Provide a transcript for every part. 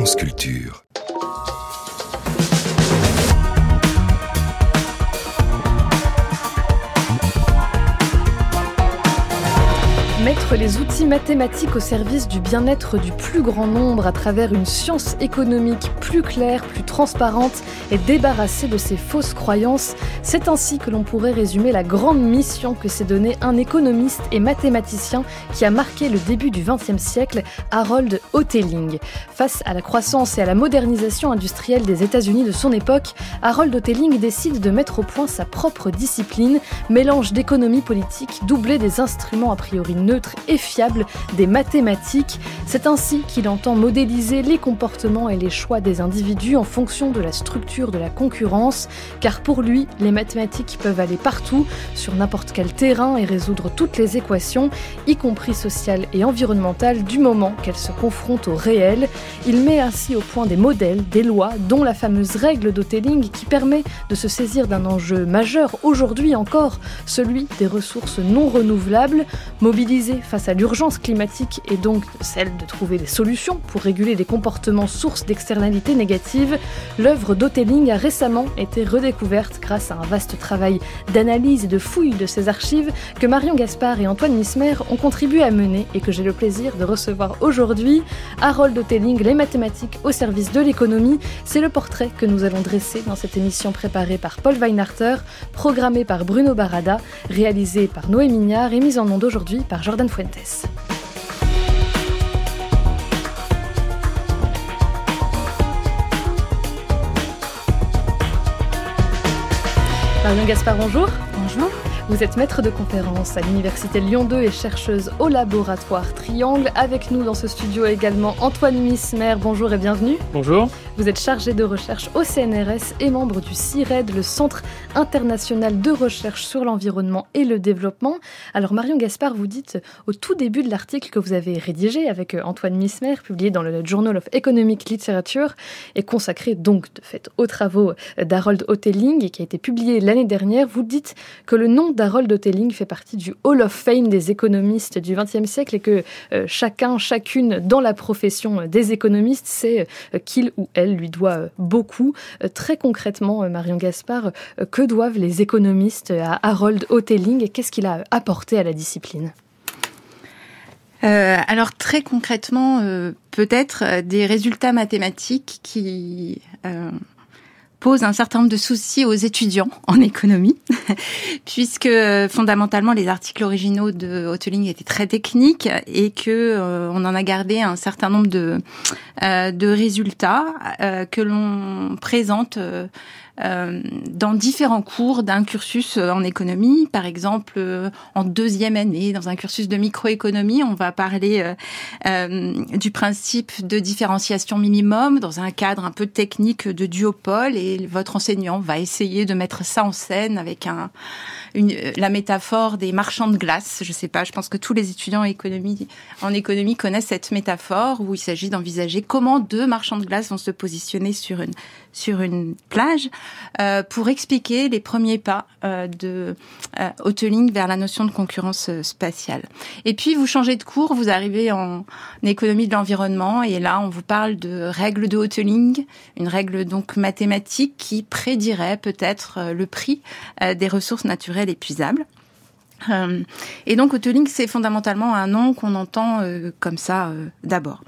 France Culture. Mettre les outils mathématiques au service du bien-être du plus grand nombre à travers une science économique plus claire, plus transparente et débarrassée de ses fausses croyances, c'est ainsi que l'on pourrait résumer la grande mission que s'est donnée un économiste et mathématicien qui a marqué le début du XXe siècle, Harold Hotelling. Face à la croissance et à la modernisation industrielle des États-Unis de son époque, Harold Hotelling décide de mettre au point sa propre discipline, mélange d'économie politique doublé des instruments a priori neutres et fiable des mathématiques. C'est ainsi qu'il entend modéliser les comportements et les choix des individus en fonction de la structure de la concurrence, car pour lui, les mathématiques peuvent aller partout, sur n'importe quel terrain et résoudre toutes les équations, y compris sociales et environnementales, du moment qu'elles se confrontent au réel. Il met ainsi au point des modèles, des lois, dont la fameuse règle d'Hotelling qui permet de se saisir d'un enjeu majeur aujourd'hui encore, celui des ressources non renouvelables, mobilisées face à l'urgence climatique et donc celle de trouver des solutions pour réguler les comportements sources d'externalités négatives. L'œuvre d'Hotelling a récemment été redécouverte grâce à un vaste travail d'analyse et de fouille de ses archives que Marion Gaspard et Antoine Mismer ont contribué à mener et que j'ai le plaisir de recevoir aujourd'hui. Harold Hotelling, les mathématiques au service de l'économie, c'est le portrait que nous allons dresser dans cette émission préparée par Paul Weinharter, programmée par Bruno Barada, réalisée par Noé Mignard et mise en onde aujourd'hui par Jordan Fuentes. Marion Gaspard, bonjour. Bonjour. Vous êtes maître de conférence à l'Université Lyon 2 et chercheuse au laboratoire Triangle. Avec nous dans ce studio également Antoine Mismer, bonjour et bienvenue. Bonjour. Vous êtes chargé de recherche au CNRS et membre du CIRED, le Centre international de recherche sur l'environnement et le développement. Alors Marion Gaspard, vous dites au tout début de l'article que vous avez rédigé avec Antoine Mismer, publié dans le Journal of Economic Literature et consacré donc de fait aux travaux d'Harold Hotelling et qui a été publié l'année dernière, vous dites que le nom d'Harold Hotelling fait partie du Hall of Fame des économistes du XXe siècle et que chacune dans la profession des économistes sait qu'il ou elle lui doit beaucoup. Très concrètement, Marion Gaspard, que doivent les économistes à Harold Hotelling et qu'est-ce qu'il a apporté à la discipline ? Alors très concrètement, peut-être des résultats mathématiques qui pose un certain nombre de soucis aux étudiants en économie, puisque fondamentalement les articles originaux de Hotelling étaient très techniques et que on en a gardé un certain nombre de résultats que l'on présente dans différents cours d'un cursus en économie. Par exemple, en deuxième année, dans un cursus de microéconomie, on va parler du principe de différenciation minimum dans un cadre un peu technique de duopole, et votre enseignant va essayer de mettre ça en scène avec la métaphore des marchands de glace. Je sais pas, je pense que tous les étudiants en économie connaissent cette métaphore où il s'agit d'envisager comment deux marchands de glace vont se positionner sur une plage pour expliquer les premiers pas de Hotelling vers la notion de concurrence spatiale. Et puis vous changez de cours, vous arrivez en économie de l'environnement et là on vous parle de règle de Hotelling, une règle donc mathématique qui prédirait peut-être le prix des ressources naturelles épuisables. Et donc Hotelling, c'est fondamentalement un nom qu'on entend comme ça d'abord.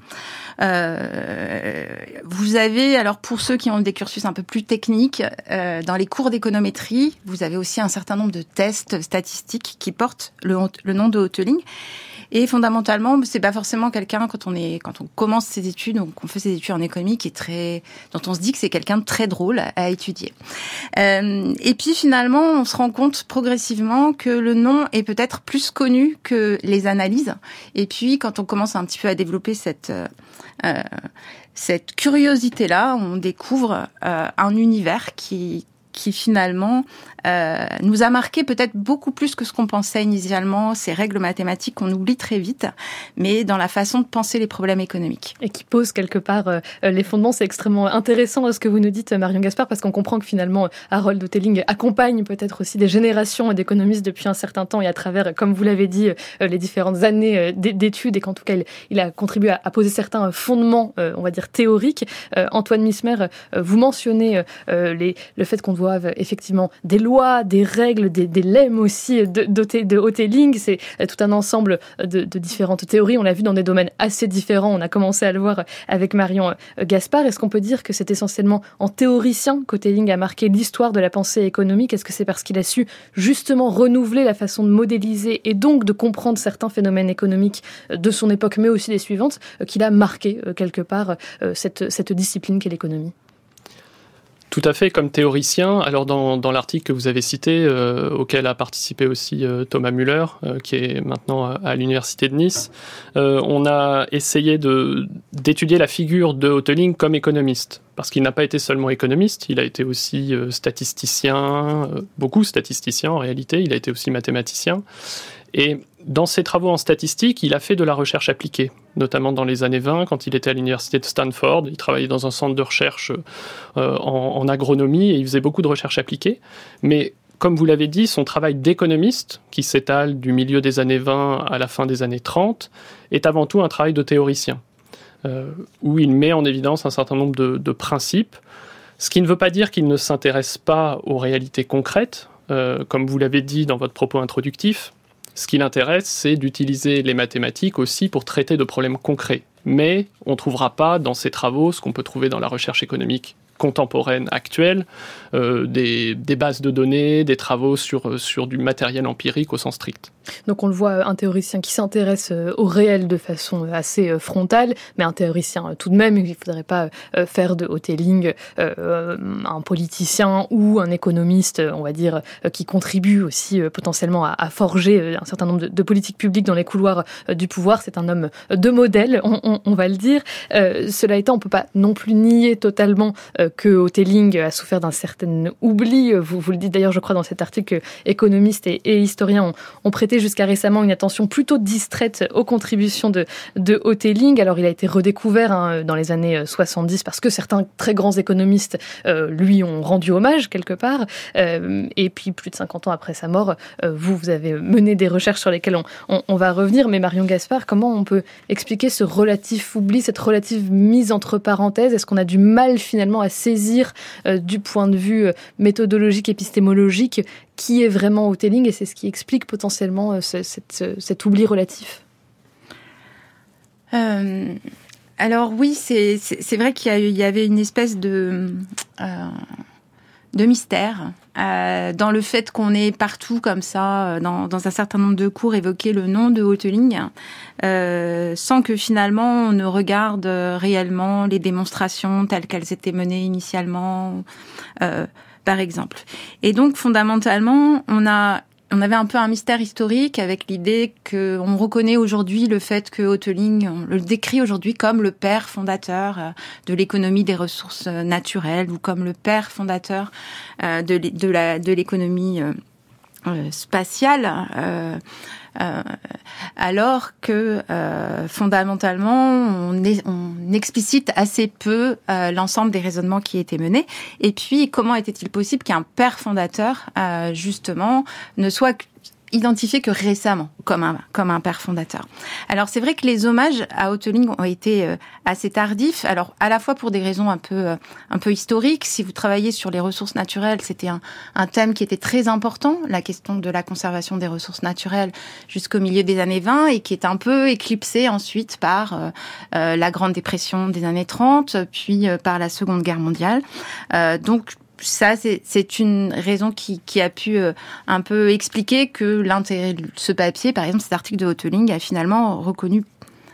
Vous avez, alors pour ceux qui ont des cursus un peu plus techniques, dans les cours d'économétrie, vous avez aussi un certain nombre de tests statistiques qui portent le nom de Hotelling. Et fondamentalement, c'est pas forcément quelqu'un quand on commence ses études, donc on fait ses études en économie, dont on se dit que c'est quelqu'un de très drôle à étudier. Et puis finalement, on se rend compte progressivement que le nom est peut-être plus connu que les analyses. Et puis quand on commence un petit peu à développer cette curiosité-là, on découvre un univers qui qui finalement nous a marqué peut-être beaucoup plus que ce qu'on pensait initialement, ces règles mathématiques qu'on oublie très vite, mais dans la façon de penser les problèmes économiques. Et qui pose quelque part les fondements. C'est extrêmement intéressant ce que vous nous dites, Marion Gaspard, parce qu'on comprend que finalement, Harold Hotelling accompagne peut-être aussi des générations d'économistes depuis un certain temps et à travers, comme vous l'avez dit, les différentes années d'études et qu'en tout cas, il a contribué à poser certains fondements, on va dire, théoriques. Antoine Mismer, vous mentionnez le fait qu'on doive effectivement des lois, des règles, des lemmes aussi de Hotelling. C'est tout un ensemble de différentes théories. On l'a vu dans des domaines assez différents. On a commencé à le voir avec Marion Gaspard. Est-ce qu'on peut dire que c'est essentiellement en théoricien qu'Hotelling a marqué l'histoire de la pensée économique? Est-ce que c'est parce qu'il a su justement renouveler la façon de modéliser et donc de comprendre certains phénomènes économiques de son époque, mais aussi des suivantes, qu'il a marqué quelque part cette discipline qu'est l'économie? Tout à fait, comme théoricien. Alors dans l'article que vous avez cité, auquel a participé aussi Thomas Müller, qui est maintenant à l'université de Nice, on a essayé d'étudier la figure de Hotelling comme économiste. Parce qu'il n'a pas été seulement économiste, il a été aussi statisticien, beaucoup statisticien en réalité, il a été aussi mathématicien. Et dans ses travaux en statistique, il a fait de la recherche appliquée, notamment dans les années 20, quand il était à l'université de Stanford. Il travaillait dans un centre de recherche en agronomie et il faisait beaucoup de recherche appliquée. Mais comme vous l'avez dit, son travail d'économiste, qui s'étale du milieu des années 20 à la fin des années 30, est avant tout un travail de théoricien, où il met en évidence un certain nombre de principes, ce qui ne veut pas dire qu'il ne s'intéresse pas aux réalités concrètes, comme vous l'avez dit dans votre propos introductif. Ce qui l'intéresse, c'est d'utiliser les mathématiques aussi pour traiter de problèmes concrets. Mais on ne trouvera pas dans ses travaux ce qu'on peut trouver dans la recherche économique contemporaine actuelle, des bases de données, des travaux sur du matériel empirique au sens strict. Donc on le voit, un théoricien qui s'intéresse au réel de façon assez frontale, mais un théoricien tout de même. Il ne faudrait pas faire de Hotelling un politicien ou un économiste, on va dire, qui contribue aussi potentiellement à forger un certain nombre de politiques publiques dans les couloirs du pouvoir. C'est un homme de modèle, on va le dire. Cela étant, on ne peut pas non plus nier totalement que Hotelling a souffert d'un certain oubli. Vous le dites d'ailleurs, je crois, dans cet article, que économistes et historiens ont prêté jusqu'à récemment une attention plutôt distraite aux contributions de Hotelling. Alors il a été redécouvert dans les années 70 parce que certains très grands économistes lui ont rendu hommage quelque part. Et puis plus de 50 ans après sa mort, vous avez mené des recherches sur lesquelles on va revenir. Mais Marion Gaspard, comment on peut expliquer ce relatif oubli, cette relative mise entre parenthèses? Est-ce qu'on a du mal finalement à saisir du point de vue méthodologique, épistémologique, qui est vraiment Hotelling, et c'est ce qui explique potentiellement cet oubli relatif? Alors oui, c'est vrai qu'il y avait une espèce de mystère dans le fait qu'on ait partout comme ça, dans un certain nombre de cours, évoqué le nom de Hotelling, sans que finalement on ne regarde réellement les démonstrations telles qu'elles étaient menées initialement, par exemple. Et donc fondamentalement, on avait un peu un mystère historique avec l'idée qu'on reconnaît aujourd'hui le fait que Hotelling, on le décrit aujourd'hui comme le père fondateur de l'économie des ressources naturelles ou comme le père fondateur de l'économie spatiale. Alors que fondamentalement on explicite assez peu l'ensemble des raisonnements qui étaient menés. Et puis comment était-il possible qu'un père fondateur justement ne soit identifié que récemment comme un père fondateur. Alors c'est vrai que les hommages à Hotelling ont été assez tardifs. Alors à la fois pour des raisons un peu historiques. Si vous travaillez sur les ressources naturelles, c'était un thème qui était très important, la question de la conservation des ressources naturelles jusqu'au milieu des années 20 et qui est un peu éclipsé ensuite par la Grande Dépression des années 30, puis par la Seconde Guerre mondiale. Donc ça, c'est une raison qui a pu un peu expliquer que l'intérêt de ce papier, par exemple cet article de Hotelling, a finalement reconnu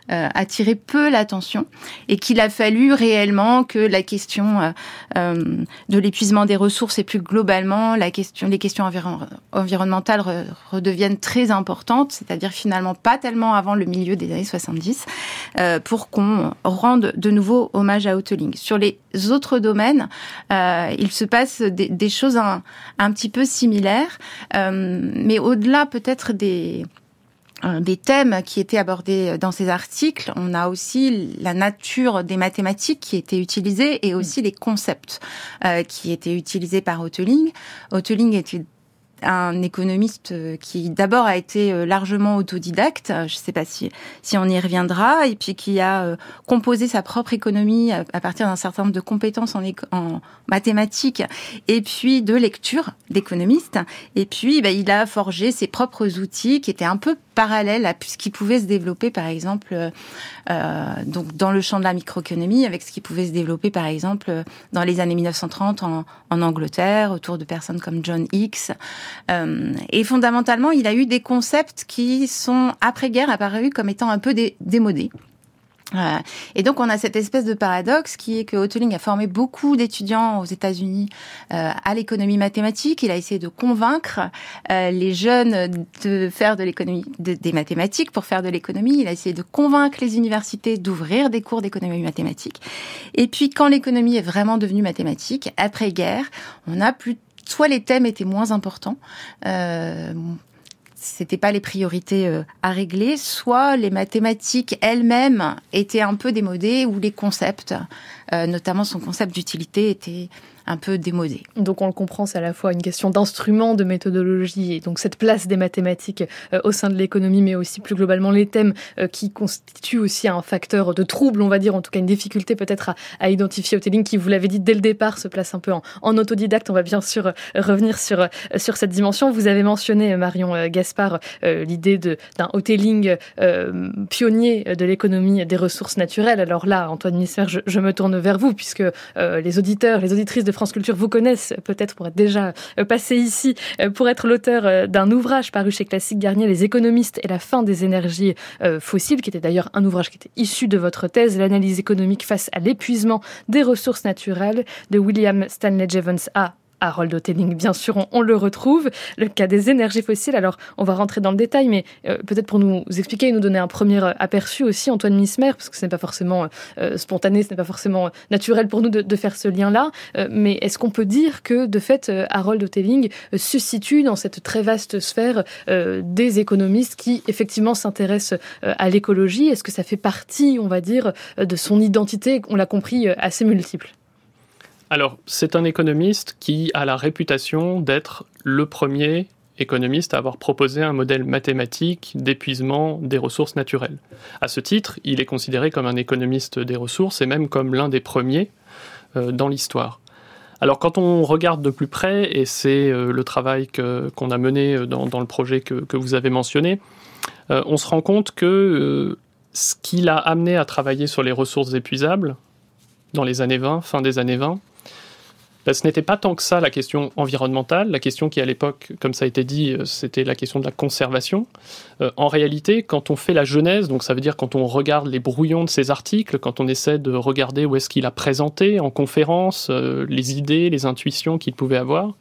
attiré peu l'attention et qu'il a fallu réellement que la question de l'épuisement des ressources et plus globalement les questions environnementales redeviennent très importantes, c'est-à-dire finalement pas tellement avant le milieu des années 70, pour qu'on rende de nouveau hommage à Hotelling. Sur les autres domaines, il se passe des choses un petit peu similaires, mais au-delà peut-être des thèmes qui étaient abordés dans ces articles, on a aussi la nature des mathématiques qui étaient utilisées et aussi les concepts qui étaient utilisés par Hotelling. Hotelling était un économiste qui d'abord a été largement autodidacte, je ne sais pas si on y reviendra, et puis qui a composé sa propre économie à partir d'un certain nombre de compétences en mathématiques et puis de lecture d'économiste. Et puis il a forgé ses propres outils qui étaient un peu parallèles à ce qui pouvait se développer par exemple donc dans le champ de la microéconomie, avec ce qui pouvait se développer par exemple dans les années 1930 en Angleterre autour de personnes comme John Hicks. Et fondamentalement, il a eu des concepts qui sont après-guerre apparus comme étant un peu démodés. Et donc on a cette espèce de paradoxe qui est que Hotelling a formé beaucoup d'étudiants aux États-Unis à l'économie mathématique. Il a essayé de convaincre les jeunes de faire de l'économie, des mathématiques pour faire de l'économie. Il a essayé de convaincre les universités d'ouvrir des cours d'économie mathématique. Et puis quand l'économie est vraiment devenue mathématique, après-guerre, soit les thèmes étaient moins importants, c'était pas les priorités à régler, soit les mathématiques elles-mêmes étaient un peu démodées, ou les concepts, notamment son concept d'utilité, était un peu démodé. Donc on le comprend, c'est à la fois une question d'instrument, de méthodologie, et donc cette place des mathématiques au sein de l'économie, mais aussi plus globalement les thèmes qui constituent aussi un facteur de trouble, on va dire, en tout cas une difficulté peut-être à identifier. Hotelling, qui, vous l'avez dit dès le départ, se place un peu en autodidacte. On va bien sûr revenir sur cette dimension. Vous avez mentionné, Marion Gaspard, l'idée d'un Hotelling pionnier de l'économie des ressources naturelles. Alors là, Antoine Mismer, je me tourne vers vous, puisque les auditeurs, les auditrices de France Culture vous connaissent peut-être pour être déjà passé ici, pour être l'auteur d'un ouvrage paru chez Classique Garnier, Les économistes et la fin des énergies fossiles, qui était d'ailleurs un ouvrage qui était issu de votre thèse, l'analyse économique face à l'épuisement des ressources naturelles, de William Stanley Jevons à Harold Hotelling, bien sûr, on le retrouve. Le cas des énergies fossiles, alors on va rentrer dans le détail, mais peut-être pour nous expliquer et nous donner un premier aperçu aussi, Antoine Mismer, parce que ce n'est pas forcément spontané, ce n'est pas forcément naturel pour nous de faire ce lien-là, mais est-ce qu'on peut dire que, de fait, Harold Hotelling se situe dans cette très vaste sphère des économistes qui, effectivement, s'intéressent à l'écologie? Est-ce que ça fait partie, on va dire, de son identité, on l'a compris, assez multiple? Alors, c'est un économiste qui a la réputation d'être le premier économiste à avoir proposé un modèle mathématique d'épuisement des ressources naturelles. À ce titre, il est considéré comme un économiste des ressources et même comme l'un des premiers dans l'histoire. Alors, quand on regarde de plus près, et c'est le travail qu'on a mené dans le projet que vous avez mentionné, on se rend compte que ce qui l'a amené à travailler sur les ressources épuisables dans les années 20, fin des années 20, ce n'était pas tant que ça la question environnementale, la question qui à l'époque, comme ça a été dit, c'était la question de la conservation. En réalité, quand on fait la genèse, donc ça veut dire quand on regarde les brouillons de ces articles, quand on essaie de regarder où est-ce qu'il a présenté en conférence les idées, les intuitions qu'il pouvait avoir,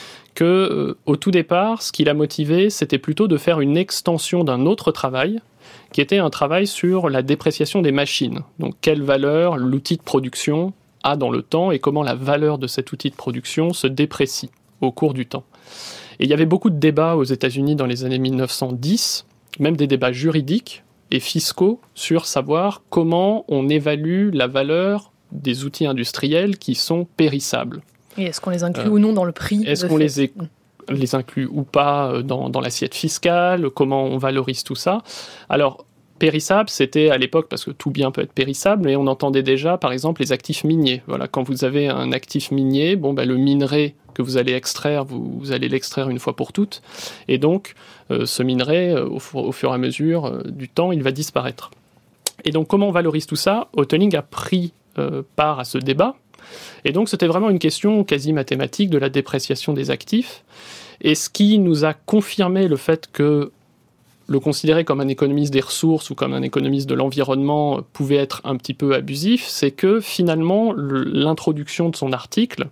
au tout départ, ce qui l'a motivé, c'était plutôt de faire une extension d'un autre travail, qui était un travail sur la dépréciation des machines. Donc quelle valeur l'outil de production a dans le temps et comment la valeur de cet outil de production se déprécie au cours du temps. Et il y avait beaucoup de débats aux États-Unis dans les années 1910, même des débats juridiques et fiscaux sur savoir comment on évalue la valeur des outils industriels qui sont périssables. Et est-ce qu'on les inclut ou non dans le prix? Est-ce qu'on les inclut ou pas dans l'assiette fiscale? Comment on valorise tout ça? Alors, périssable, c'était à l'époque, parce que tout bien peut être périssable, mais on entendait déjà, par exemple, les actifs miniers. Voilà, quand vous avez un actif minier, le minerai que vous allez extraire, vous allez l'extraire une fois pour toutes, et donc ce minerai, au fur et à mesure du temps, il va disparaître. Et donc, comment on valorise tout ça? Hotelling a pris part à ce débat, et donc c'était vraiment une question quasi mathématique de la dépréciation des actifs, et ce qui nous a confirmé le fait que le considérer comme un économiste des ressources ou comme un économiste de l'environnement pouvait être un petit peu abusif, c'est que finalement, l'introduction de son article,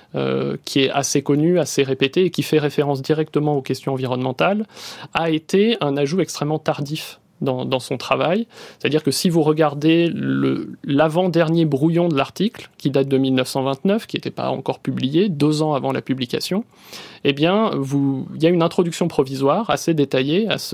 qui est assez connu, assez répété et qui fait référence directement aux questions environnementales, a été un ajout extrêmement tardif dans son travail. C'est-à-dire que si vous regardez l'avant-dernier brouillon de l'article, qui date de 1929, qui n'était pas encore publié, 2 ans avant la publication, eh bien, il y a une introduction provisoire assez détaillée à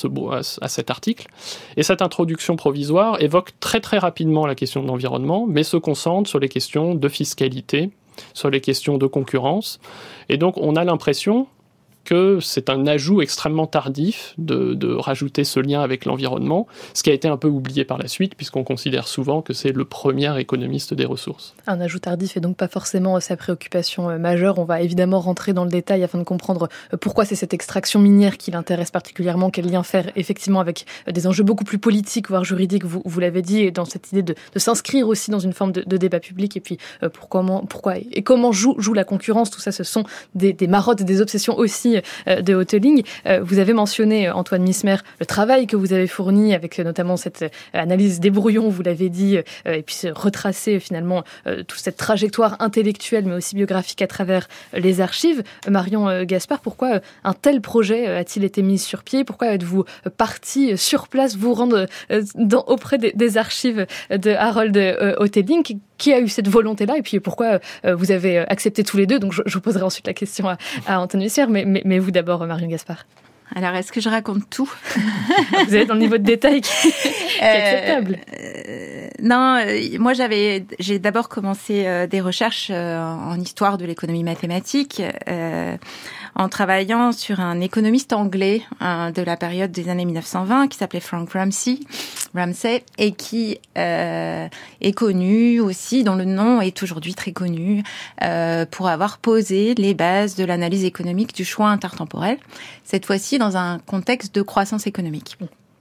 cet article. Et cette introduction provisoire évoque très très rapidement la question de l'environnement, mais se concentre sur les questions de fiscalité, sur les questions de concurrence. Et donc, on a l'impression que c'est un ajout extrêmement tardif de rajouter ce lien avec l'environnement, ce qui a été un peu oublié par la suite, puisqu'on considère souvent que c'est le premier économiste des ressources. Un ajout tardif et donc pas forcément sa préoccupation majeure. On va évidemment rentrer dans le détail afin de comprendre pourquoi c'est cette extraction minière qui l'intéresse particulièrement, quel lien faire effectivement avec des enjeux beaucoup plus politiques, voire juridiques, vous l'avez dit, et dans cette idée de s'inscrire aussi dans une forme de débat public, et puis pourquoi et comment joue la concurrence. Tout ça, ce sont des marottes, des obsessions aussi de Hotelling. Vous avez mentionné, Antoine Mismer, le travail que vous avez fourni avec notamment cette analyse des brouillons, vous l'avez dit, et puis retracer finalement toute cette trajectoire intellectuelle mais aussi biographique à travers les archives. Marion Gaspard, pourquoi un tel projet a-t-il été mis sur pied? Pourquoi êtes-vous parti sur place vous rendre auprès des archives de Harold Hotelling? Qui a eu cette volonté-là et puis pourquoi vous avez accepté tous les deux? Donc je poserai ensuite la question à Antoine Misser, mais vous d'abord, Marion Gaspard. Alors, est-ce que je raconte tout? Vous êtes dans le niveau de détail qui est acceptable. Non, moi j'ai d'abord commencé des recherches en histoire de l'économie mathématique, en travaillant sur un économiste anglais de la période des années 1920 qui s'appelait Frank Ramsey, et qui est connu aussi, dont le nom est aujourd'hui très connu, pour avoir posé les bases de l'analyse économique du choix intertemporel, cette fois-ci dans un contexte de croissance économique.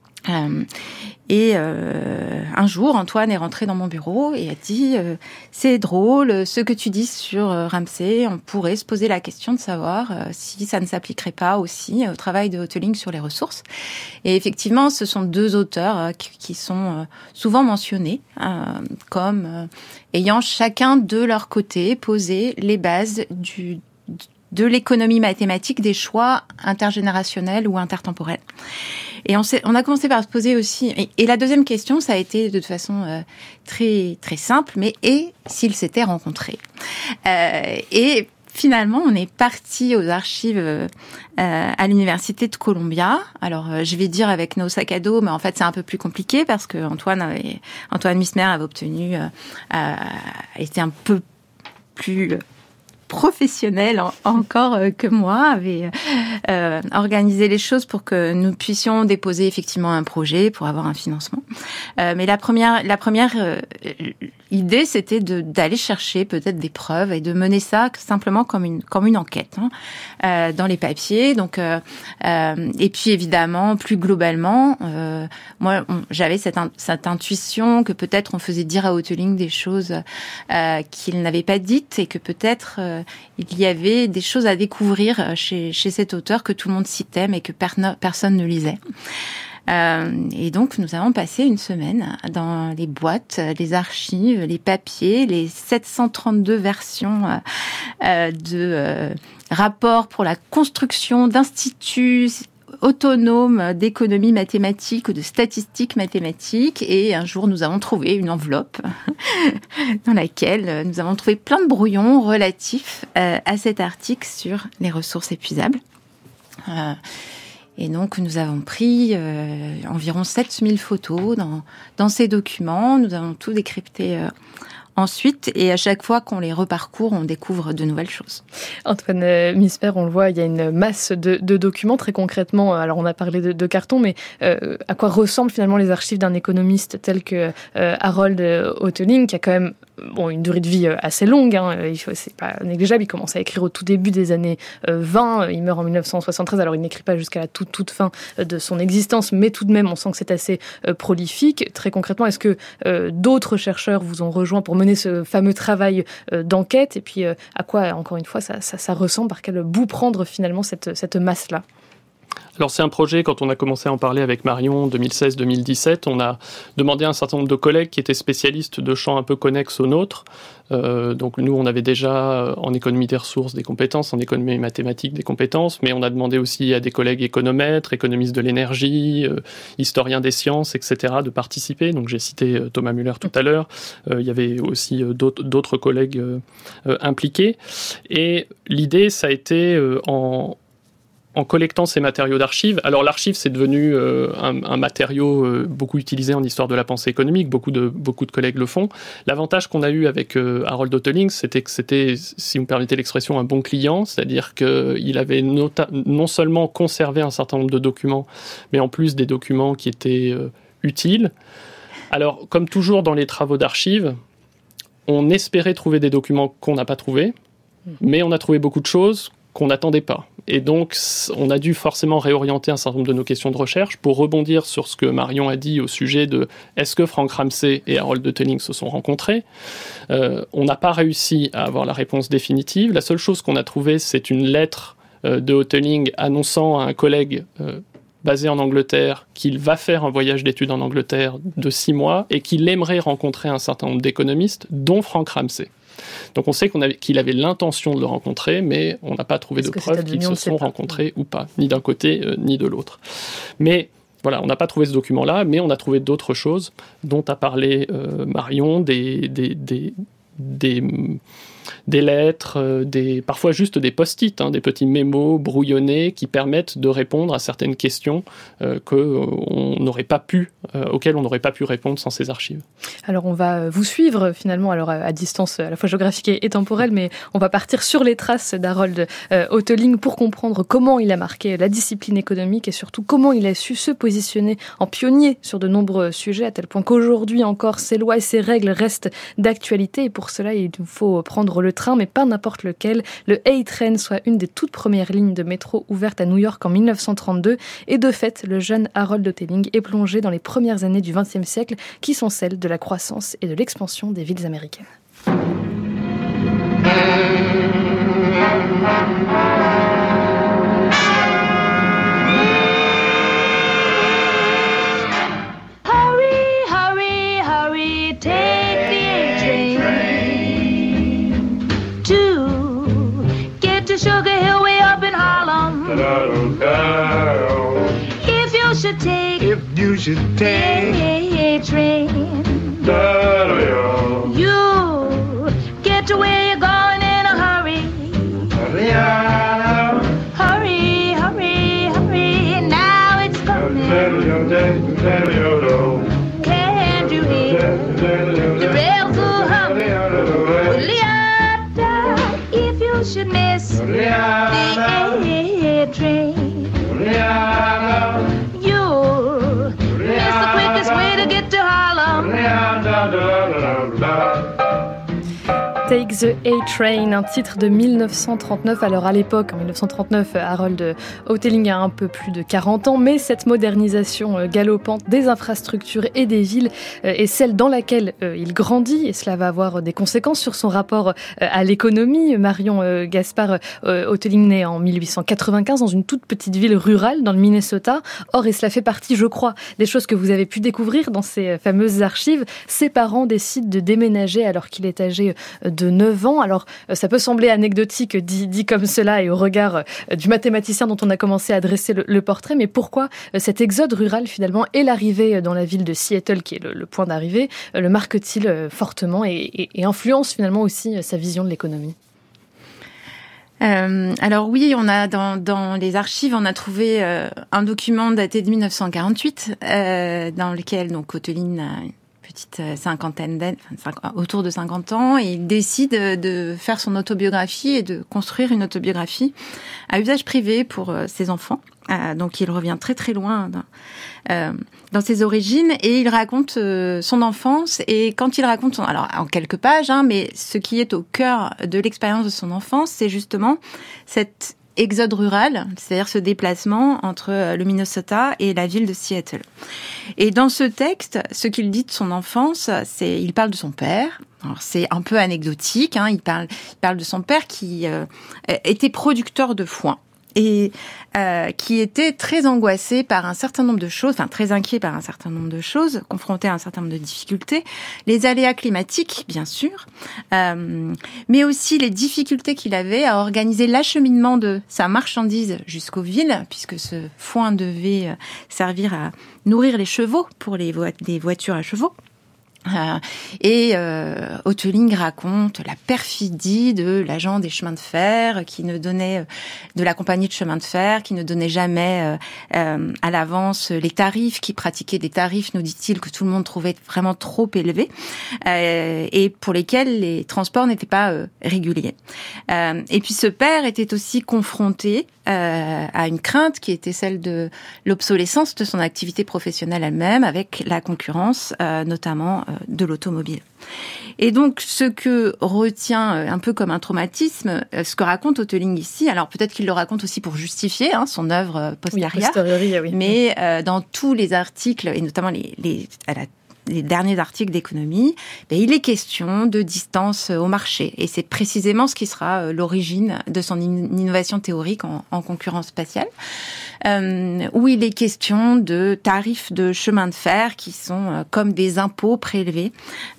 Un jour, Antoine est rentré dans mon bureau et a dit c'est drôle, ce que tu dis sur Ramsey, on pourrait se poser la question de savoir si ça ne s'appliquerait pas aussi au travail de Hotelling sur les ressources. Et effectivement, ce sont 2 auteurs qui sont souvent mentionnés comme ayant chacun de leur côté posé les bases de l'économie mathématique des choix intergénérationnels ou intertemporels. Et on a commencé par se poser aussi... Et la deuxième question, ça a été de façon très, très simple, mais et s'ils s'étaient rencontrés? Et finalement, on est parti aux archives à l'université de Columbia. Alors, je vais dire avec nos sacs à dos, mais en fait, c'est un peu plus compliqué parce que Antoine Mismer avait obtenu... était un peu plus... professionnel encore que moi, avait organisé les choses pour que nous puissions déposer effectivement un projet pour avoir un financement. Mais la première idée, c'était d'aller chercher peut-être des preuves et de mener ça simplement comme une enquête dans les papiers. Donc, et puis évidemment, plus globalement, moi, j'avais cette intuition que peut-être on faisait dire à Hotelling des choses qu'il n'avait pas dites et que peut-être il y avait des choses à découvrir chez cet auteur que tout le monde citait mais que personne ne lisait. Et donc, nous avons passé une semaine dans les boîtes, les archives, les papiers, les 732 versions de rapports pour la construction d'instituts autonomes d'économie mathématique ou de statistiques mathématiques. Et un jour, nous avons trouvé une enveloppe dans laquelle nous avons trouvé plein de brouillons relatifs à cet article sur les ressources épuisables. Et donc, nous avons pris environ 7000 photos dans ces documents. Nous avons tout décrypté ensuite, et à chaque fois qu'on les reparcourt, on découvre de nouvelles choses. Antoine Mismer, on le voit, il y a une masse de documents. Très concrètement, alors on a parlé de carton, mais à quoi ressemblent finalement les archives d'un économiste tel que Harold Hotelling, qui a quand même une durée de vie assez longue, c'est pas négligeable. Il commence à écrire au tout début des années 20, il meurt en 1973, alors il n'écrit pas jusqu'à la toute fin de son existence, mais tout de même, on sent que c'est assez prolifique. Très concrètement, est-ce que d'autres chercheurs vous ont rejoint pour mener ce fameux travail d'enquête? Et puis, à quoi, encore une fois, ça ressemble? Par quel bout prendre finalement cette masse-là? Alors c'est un projet, quand on a commencé à en parler avec Marion, 2016-2017, on a demandé à un certain nombre de collègues qui étaient spécialistes de champs un peu connexes aux nôtres. Donc nous, on avait déjà en économie des ressources des compétences, en économie mathématique des compétences, mais on a demandé aussi à des collègues économètres, économistes de l'énergie, historiens des sciences, etc., de participer. Donc j'ai cité Thomas Müller tout à l'heure. Il y avait aussi d'autres collègues impliqués. Et l'idée, ça a été en collectant ces matériaux d'archives. Alors l'archive, c'est devenu un matériau beaucoup utilisé en histoire de la pensée économique. Beaucoup de collègues le font. L'avantage qu'on a eu avec Harold Hotelling, c'était que c'était, si vous me permettez l'expression, un bon client, c'est-à-dire qu'il avait non seulement conservé un certain nombre de documents, mais en plus des documents qui étaient utiles. Alors, comme toujours dans les travaux d'archives, on espérait trouver des documents qu'on n'a pas trouvés, mais on a trouvé beaucoup de choses qu'on n'attendait pas. Et donc, on a dû forcément réorienter un certain nombre de nos questions de recherche pour rebondir sur ce que Marion a dit au sujet de est-ce que Frank Ramsey et Harold Hotelling se sont rencontrés. On n'a pas réussi à avoir la réponse définitive. La seule chose qu'on a trouvée, c'est une lettre de Hotelling annonçant à un collègue basé en Angleterre qu'il va faire un voyage d'études en Angleterre de 6 mois et qu'il aimerait rencontrer un certain nombre d'économistes, dont Frank Ramsey. Donc on sait qu'il avait l'intention de le rencontrer, mais on n'a pas trouvé de preuve qu'ils se sont rencontrés ou pas, ni d'un côté ni de l'autre. Mais voilà, on n'a pas trouvé ce document-là, mais on a trouvé d'autres choses dont a parlé Marion, des lettres, parfois juste des post-it, des petits mémos brouillonnés qui permettent de répondre à certaines questions auxquelles on n'aurait pas pu répondre sans ces archives. Alors on va vous suivre finalement à distance à la fois géographique et temporelle, mais on va partir sur les traces d'Harold Hotelling pour comprendre comment il a marqué la discipline économique et surtout comment il a su se positionner en pionnier sur de nombreux sujets, à tel point qu'aujourd'hui encore ses lois et ses règles restent d'actualité, et pour cela il nous faut prendre le train, mais pas n'importe lequel, le A-Train, soit une des toutes premières lignes de métro ouvertes à New York en 1932. Et de fait, le jeune Harold Hotelling est plongé dans les premières années du XXe siècle, qui sont celles de la croissance et de l'expansion des villes américaines. Sugar Hill way up in Harlem. If you should take a train, you get to where you're going in a hurry. Hurry, hurry, hurry, now it's coming. Can't you hear the bells are humming? If you should miss the A-Train, you'll miss the quickest way to get to Harlem. Take the A-Train, un titre de 1939. Alors à l'époque, en 1939, Harold Hotelling a un peu plus de 40 ans, mais cette modernisation galopante des infrastructures et des villes est celle dans laquelle il grandit, et cela va avoir des conséquences sur son rapport à l'économie. Marion Gaspard, Hotelling naît en 1895 dans une toute petite ville rurale dans le Minnesota. Or, et cela fait partie, je crois, des choses que vous avez pu découvrir dans ces fameuses archives, ses parents décident de déménager alors qu'il est âgé de 9 ans. Alors, ça peut sembler anecdotique dit comme cela et au regard du mathématicien dont on a commencé à dresser le portrait, mais pourquoi cet exode rural finalement et l'arrivée dans la ville de Seattle, qui est le point d'arrivée, le marque-t-il fortement et influence finalement aussi sa vision de l'économie ? Alors oui, on a dans les archives, on a trouvé un document daté de 1948 dans lequel donc Hotelling a petite cinquantaine d'années, autour de 50 ans, et il décide de faire son autobiographie et de construire une autobiographie à usage privé pour ses enfants. Donc il revient très très loin dans ses origines, et il raconte son enfance. Et quand il raconte alors en quelques pages, mais ce qui est au cœur de l'expérience de son enfance, c'est justement cet exode rural, c'est-à-dire ce déplacement entre le Minnesota et la ville de Seattle. Et dans ce texte, ce qu'il dit de son enfance, il parle de son père. Alors c'est un peu anecdotique, il parle de son père qui était producteur de foin. et qui était très angoissé par un certain nombre de choses, enfin très inquiet par un certain nombre de choses, confronté à un certain nombre de difficultés, les aléas climatiques, bien sûr, mais aussi les difficultés qu'il avait à organiser l'acheminement de sa marchandise jusqu'aux villes, puisque ce foin devait servir à nourrir les chevaux pour les voitures à chevaux. Hotelling raconte la perfidie de l'agent des chemins de fer de la compagnie de chemin de fer qui ne donnait jamais à l'avance les tarifs, qui pratiquait des tarifs, nous dit-il, que tout le monde trouvait vraiment trop élevés et pour lesquels les transports n'étaient pas réguliers. Et puis ce père était aussi confronté à une crainte qui était celle de l'obsolescence de son activité professionnelle elle-même, avec la concurrence notamment de l'automobile. Et donc, ce que retient un peu comme un traumatisme, ce que raconte Hotelling ici, alors peut-être qu'il le raconte aussi pour justifier son œuvre postérieure, oui. Mais dans tous les articles, et notamment les derniers articles d'économie, il est question de distance au marché. Et c'est précisément ce qui sera l'origine de son innovation théorique en concurrence spatiale, où il est question de tarifs de chemin de fer qui sont comme des impôts prélevés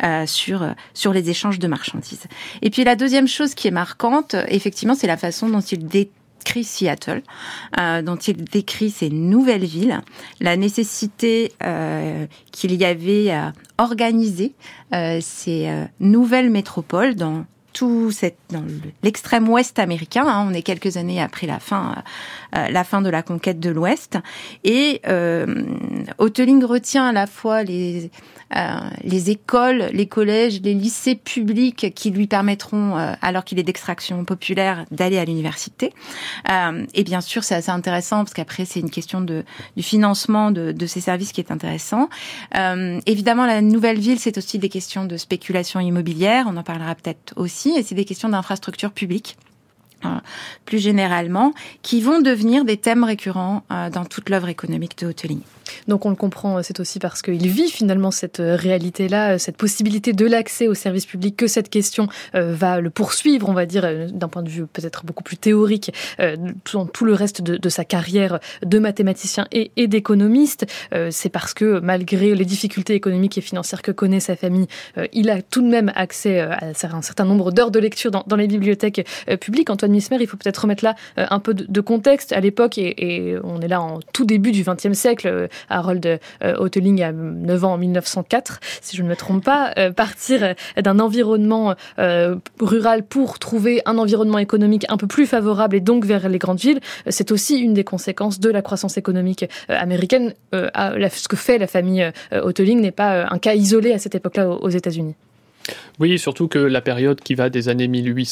sur les échanges de marchandises. Et puis la deuxième chose qui est marquante, effectivement, c'est la façon dont il décrit Seattle, dont il décrit ces nouvelles villes, la nécessité qu'il y avait à organiser ces nouvelles métropoles dans l'extrême ouest américain. On est quelques années après la fin de la conquête de l'Ouest. Et Hotelling retient à la fois les écoles, les collèges, les lycées publics qui lui permettront, alors qu'il est d'extraction populaire, d'aller à l'université. Et bien sûr, c'est assez intéressant parce qu'après, c'est une question du financement de ces services qui est intéressant. Évidemment, la nouvelle ville, c'est aussi des questions de spéculation immobilière. On en parlera peut-être aussi. Et c'est des questions d'infrastructures publiques, plus généralement, qui vont devenir des thèmes récurrents dans toute l'œuvre économique de Hotelling. Donc on le comprend, c'est aussi parce qu'il vit finalement cette réalité-là, cette possibilité de l'accès aux services publics, que cette question va le poursuivre, on va dire, d'un point de vue peut-être beaucoup plus théorique, dans tout le reste de sa carrière de mathématicien et d'économiste. C'est parce que malgré les difficultés économiques et financières que connaît sa famille, il a tout de même accès à un certain nombre d'heures de lecture dans les bibliothèques publiques. Antoine Mismer, il faut peut-être remettre là un peu de contexte. À l'époque, et on est là en tout début du XXe siècle, Harold Hotelling a 9 ans en 1904, si je ne me trompe pas, partir d'un environnement rural pour trouver un environnement économique un peu plus favorable et donc vers les grandes villes, c'est aussi une des conséquences de la croissance économique américaine. Ce que fait la famille Hotelling n'est pas un cas isolé à cette époque-là aux États-Unis. Oui, surtout que la période qui va des années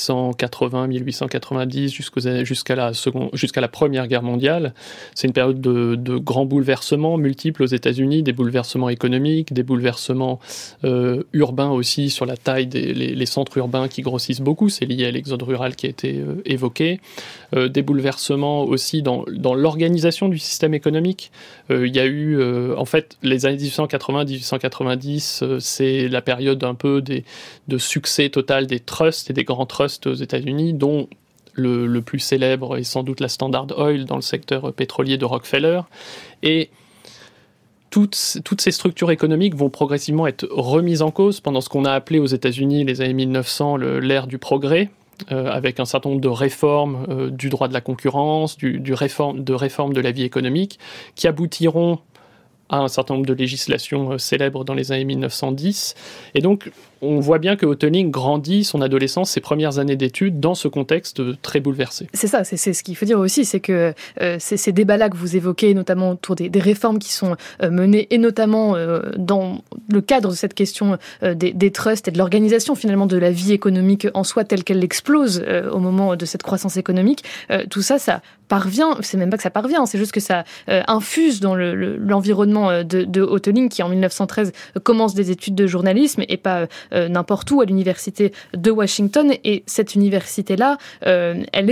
1880-1890 jusqu'à la Première Guerre mondiale, c'est une période de grands bouleversements multiples aux États-Unis, des bouleversements économiques, des bouleversements urbains aussi sur la taille les centres urbains qui grossissent beaucoup, c'est lié à l'exode rural qui a été évoqué, des bouleversements aussi dans l'organisation du système économique. Il y a eu, en fait, les années 1880-1890, c'est la période un peu de succès total des trusts et des grands trusts aux États-Unis, dont le plus célèbre est sans doute la Standard Oil dans le secteur pétrolier de Rockefeller. Et toutes ces structures économiques vont progressivement être remises en cause pendant ce qu'on a appelé aux États-Unis les années 1900 l'ère du progrès, avec un certain nombre de réformes du droit de la concurrence, de réformes de la vie économique, qui aboutiront à un certain nombre de législations célèbres dans les années 1910. Et donc, on voit bien que Hotelling grandit son adolescence, ses premières années d'études, dans ce contexte très bouleversé. C'est ça, c'est ce qu'il faut dire aussi, c'est que ces débats-là que vous évoquez, notamment autour des réformes qui sont menées, et notamment dans le cadre de cette question des trusts et de l'organisation finalement de la vie économique en soi telle qu'elle explose au moment de cette croissance économique, tout ça, ça parvient, c'est même pas que ça parvient, c'est juste que ça infuse dans l'environnement de Hotelling, qui en 1913 commence des études de journalisme et pas n'importe où, à l'université de Washington. Et cette université-là, elle est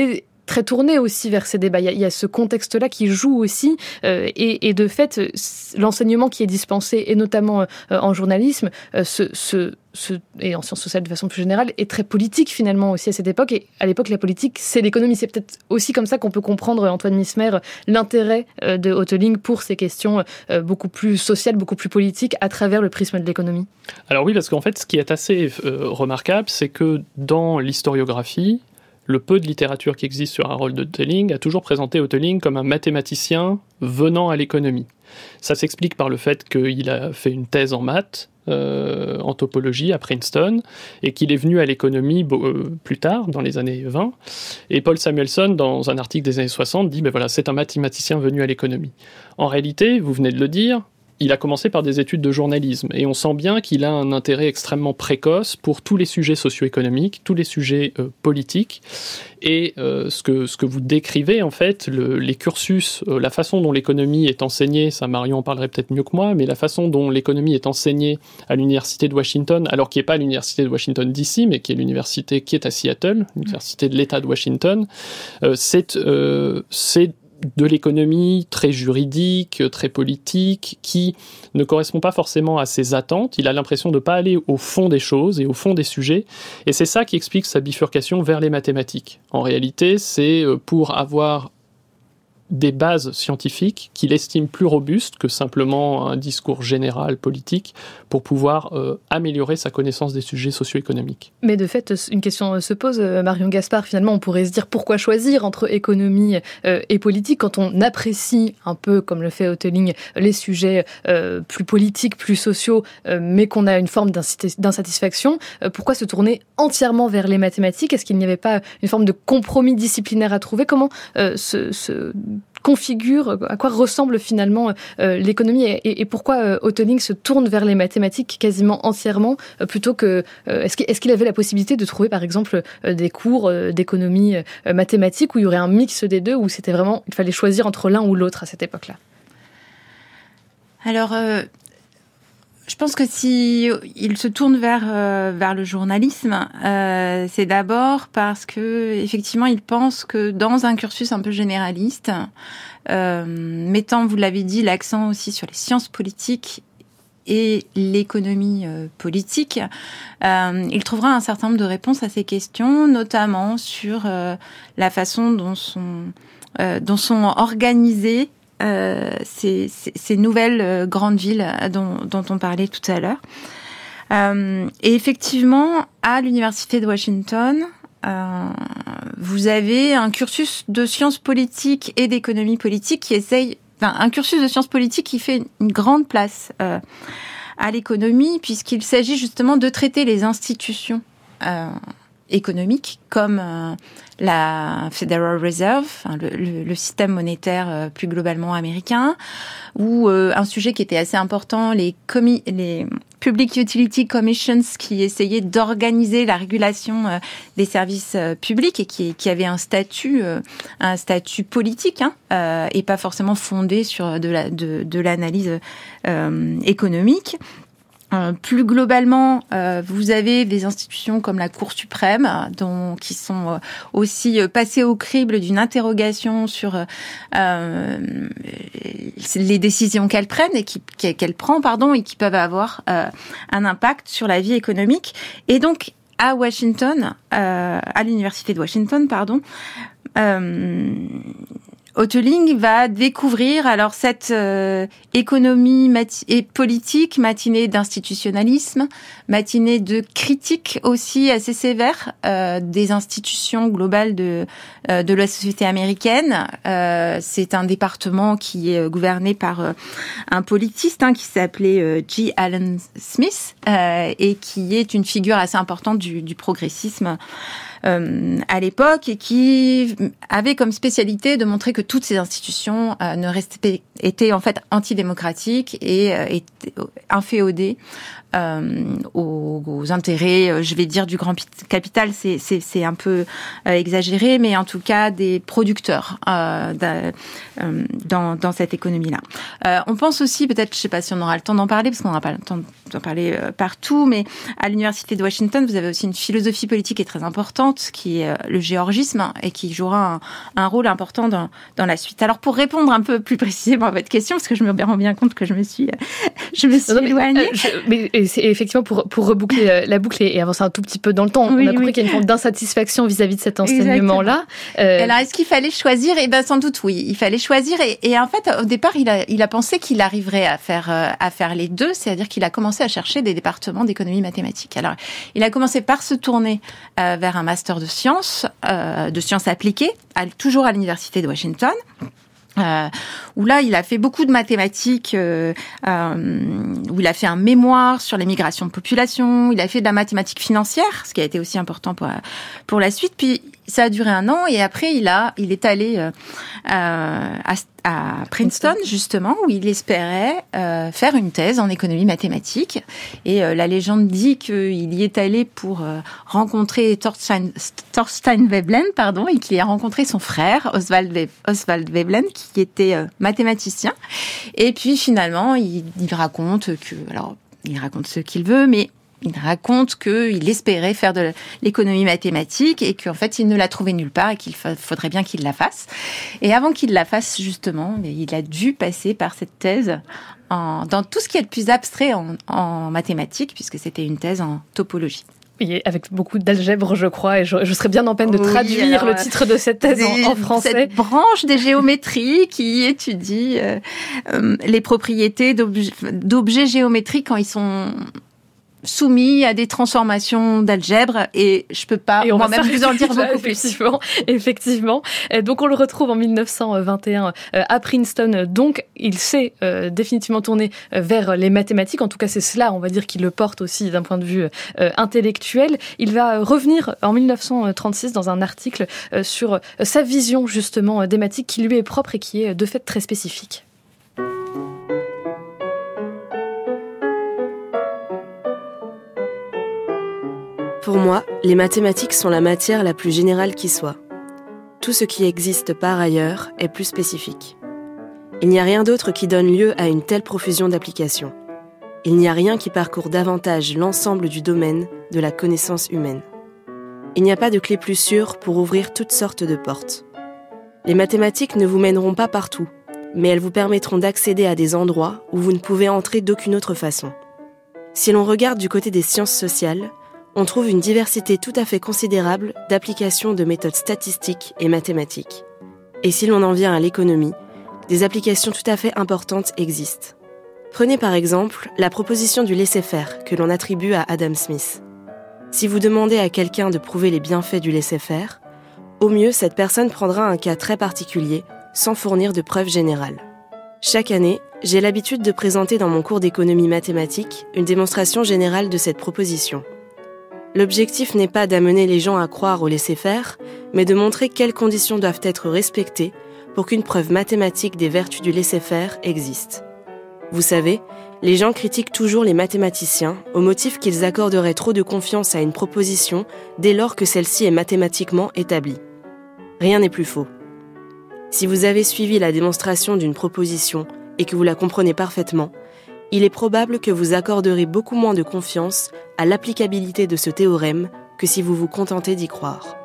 très tournée aussi vers ces débats. Il y a ce contexte-là qui joue aussi, et de fait, l'enseignement qui est dispensé, et notamment en journalisme, et en sciences sociales de façon plus générale, est très politique finalement aussi à cette époque. Et à l'époque, la politique, c'est l'économie. C'est peut-être aussi comme ça qu'on peut comprendre, Antoine Mismer, l'intérêt de Hotelling pour ces questions beaucoup plus sociales, beaucoup plus politiques, à travers le prisme de l'économie. Alors oui, parce qu'en fait, ce qui est assez remarquable, c'est que dans l'historiographie, le peu de littérature qui existe sur Harold Hotelling a toujours présenté Hotelling comme un mathématicien venant à l'économie. Ça s'explique par le fait qu'il a fait une thèse en maths, en topologie à Princeton, et qu'il est venu à l'économie plus tard, dans les années 20. Et Paul Samuelson, dans un article des années 60, dit voilà, c'est un mathématicien venu à l'économie. En réalité, vous venez de le dire, il a commencé par des études de journalisme, et on sent bien qu'il a un intérêt extrêmement précoce pour tous les sujets socio-économiques, tous les sujets politiques, et ce que vous décrivez, en fait, les cursus, la façon dont l'économie est enseignée, ça Marion en parlerait peut-être mieux que moi, mais la façon dont l'économie est enseignée à l'université de Washington, alors qui n'est pas l'université de Washington DC, mais qui est l'université qui est à Seattle, l'université de l'État de Washington, c'est de l'économie très juridique, très politique, qui ne correspond pas forcément à ses attentes. Il a l'impression de ne pas aller au fond des choses et au fond des sujets. Et c'est ça qui explique sa bifurcation vers les mathématiques. En réalité, c'est pour avoir des bases scientifiques qu'il estime plus robustes que simplement un discours général politique pour pouvoir améliorer sa connaissance des sujets socio-économiques. Mais de fait, une question se pose, Marion Gaspard, finalement, on pourrait se dire pourquoi choisir entre économie et politique quand on apprécie un peu, comme le fait Hotelling, les sujets plus politiques, plus sociaux, mais qu'on a une forme d'insatisfaction. Pourquoi se tourner entièrement vers les mathématiques ? Est-ce qu'il n'y avait pas une forme de compromis disciplinaire à trouver ? Comment configure, à quoi ressemble finalement l'économie et pourquoi Hotelling se tourne vers les mathématiques quasiment entièrement plutôt que... Est-ce qu'il avait la possibilité de trouver par exemple des cours d'économie mathématique où il y aurait un mix des deux, où c'était vraiment, il fallait choisir entre l'un ou l'autre à cette époque-là ? Alors, je pense que si il se tourne vers le journalisme, c'est d'abord parce que effectivement il pense que dans un cursus un peu généraliste, mettant, vous l'avez dit, l'accent aussi sur les sciences politiques et l'économie politique, il trouvera un certain nombre de réponses à ces questions, notamment sur la façon dont sont organisées ces nouvelles grandes villes dont on parlait tout à l'heure. Et effectivement, à l'université de Washington, vous avez un cursus de sciences politiques et d'économie politique un cursus de sciences politiques qui fait une grande place à l'économie, puisqu'il s'agit justement de traiter les institutions économiques comme la Federal Reserve, le système monétaire plus globalement américain, ou un sujet qui était assez important, les Public Utility Commissions, qui essayaient d'organiser la régulation des services publics et qui avaient un statut politique, et pas forcément fondé sur de l'analyse économique. Plus globalement, vous avez des institutions comme la Cour suprême, qui sont aussi passées au crible d'une interrogation sur les décisions qu'elle prend et qui peuvent avoir un impact sur la vie économique. Et donc, à Washington, à l'université de Washington, Hotelling va découvrir alors cette économie et politique, matinée d'institutionnalisme, matinée de critique aussi assez sévère des institutions globales de la société américaine. C'est un département qui est gouverné par un politiste qui s'appelait G. Allen Smith et qui est une figure assez importante du progressisme à l'époque, et qui avait comme spécialité de montrer que toutes ces institutions étaient en fait antidémocratiques et étaient inféodées aux intérêts, je vais dire, du grand capital, c'est un peu exagéré, mais en tout cas des producteurs dans cette économie-là. On pense aussi, peut-être, je ne sais pas si on aura le temps d'en parler, parce qu'on n'aura pas le temps d'en parler partout, mais à l'université de Washington, vous avez aussi une philosophie politique qui est très importante, importante, qui est le géorgisme, et qui jouera un rôle important dans la suite. Alors, pour répondre un peu plus précisément à votre question, parce que je me rends bien compte que je me suis éloignée. Mais c'est effectivement, pour reboucler la boucle et avancer un tout petit peu dans le temps, on a compris qu'il y a une forme d'insatisfaction vis-à-vis de cet enseignement-là. Alors, est-ce qu'il fallait choisir ? Eh bien, sans doute, oui. Il fallait choisir. Et en fait, au départ, il a pensé qu'il arriverait à faire les deux, c'est-à-dire qu'il a commencé à chercher des départements d'économie mathématique. Alors, il a commencé par se tourner vers un master de sciences appliquées, toujours à l'université de Washington. Où là, il a fait beaucoup de mathématiques, où il a fait un mémoire sur les migrations de population, il a fait de la mathématique financière, ce qui a été aussi important pour la suite. Puis, ça a duré 1 an et après, il est allé à Princeton, justement, où il espérait faire une thèse en économie mathématique. Et la légende dit qu'il y est allé pour rencontrer Thorstein Veblen, et qu'il a rencontré son frère, Oswald Veblen, qui était mathématicien. Et puis, finalement, il raconte il raconte ce qu'il veut, mais il raconte qu'il espérait faire de l'économie mathématique et qu'en fait, il ne l'a trouvée nulle part et qu'il faudrait bien qu'il la fasse. Et avant qu'il la fasse, justement, il a dû passer par cette thèse dans tout ce qui est le plus abstrait en mathématiques, puisque c'était une thèse en topologie. Et avec beaucoup d'algèbre, je crois, et je serais bien en peine de traduire le titre de cette thèse en français. Cette branche des géométries qui étudie les propriétés d'objets géométriques quand ils sont soumis à des transformations d'algèbre, et je peux pas moi-même vous en dire beaucoup plus. Effectivement. Donc on le retrouve en 1921 à Princeton. Donc il s'est définitivement tourné vers les mathématiques. En tout cas, c'est cela, on va dire, qui le porte aussi d'un point de vue intellectuel. Il va revenir en 1936 dans un article sur sa vision justement des mathématiques qui lui est propre et qui est de fait très spécifique. Pour moi, les mathématiques sont la matière la plus générale qui soit. Tout ce qui existe par ailleurs est plus spécifique. Il n'y a rien d'autre qui donne lieu à une telle profusion d'applications. Il n'y a rien qui parcourt davantage l'ensemble du domaine de la connaissance humaine. Il n'y a pas de clé plus sûre pour ouvrir toutes sortes de portes. Les mathématiques ne vous mèneront pas partout, mais elles vous permettront d'accéder à des endroits où vous ne pouvez entrer d'aucune autre façon. Si l'on regarde du côté des sciences sociales, on trouve une diversité tout à fait considérable d'applications de méthodes statistiques et mathématiques. Et si l'on en vient à l'économie, des applications tout à fait importantes existent. Prenez par exemple la proposition du laisser-faire que l'on attribue à Adam Smith. Si vous demandez à quelqu'un de prouver les bienfaits du laisser-faire, au mieux cette personne prendra un cas très particulier sans fournir de preuves générales. Chaque année, j'ai l'habitude de présenter dans mon cours d'économie mathématique une démonstration générale de cette proposition. L'objectif n'est pas d'amener les gens à croire au laisser-faire, mais de montrer quelles conditions doivent être respectées pour qu'une preuve mathématique des vertus du laisser-faire existe. Vous savez, les gens critiquent toujours les mathématiciens au motif qu'ils accorderaient trop de confiance à une proposition dès lors que celle-ci est mathématiquement établie. Rien n'est plus faux. Si vous avez suivi la démonstration d'une proposition et que vous la comprenez parfaitement, il est probable que vous accorderez beaucoup moins de confiance à l'applicabilité de ce théorème que si vous vous contentez d'y croire.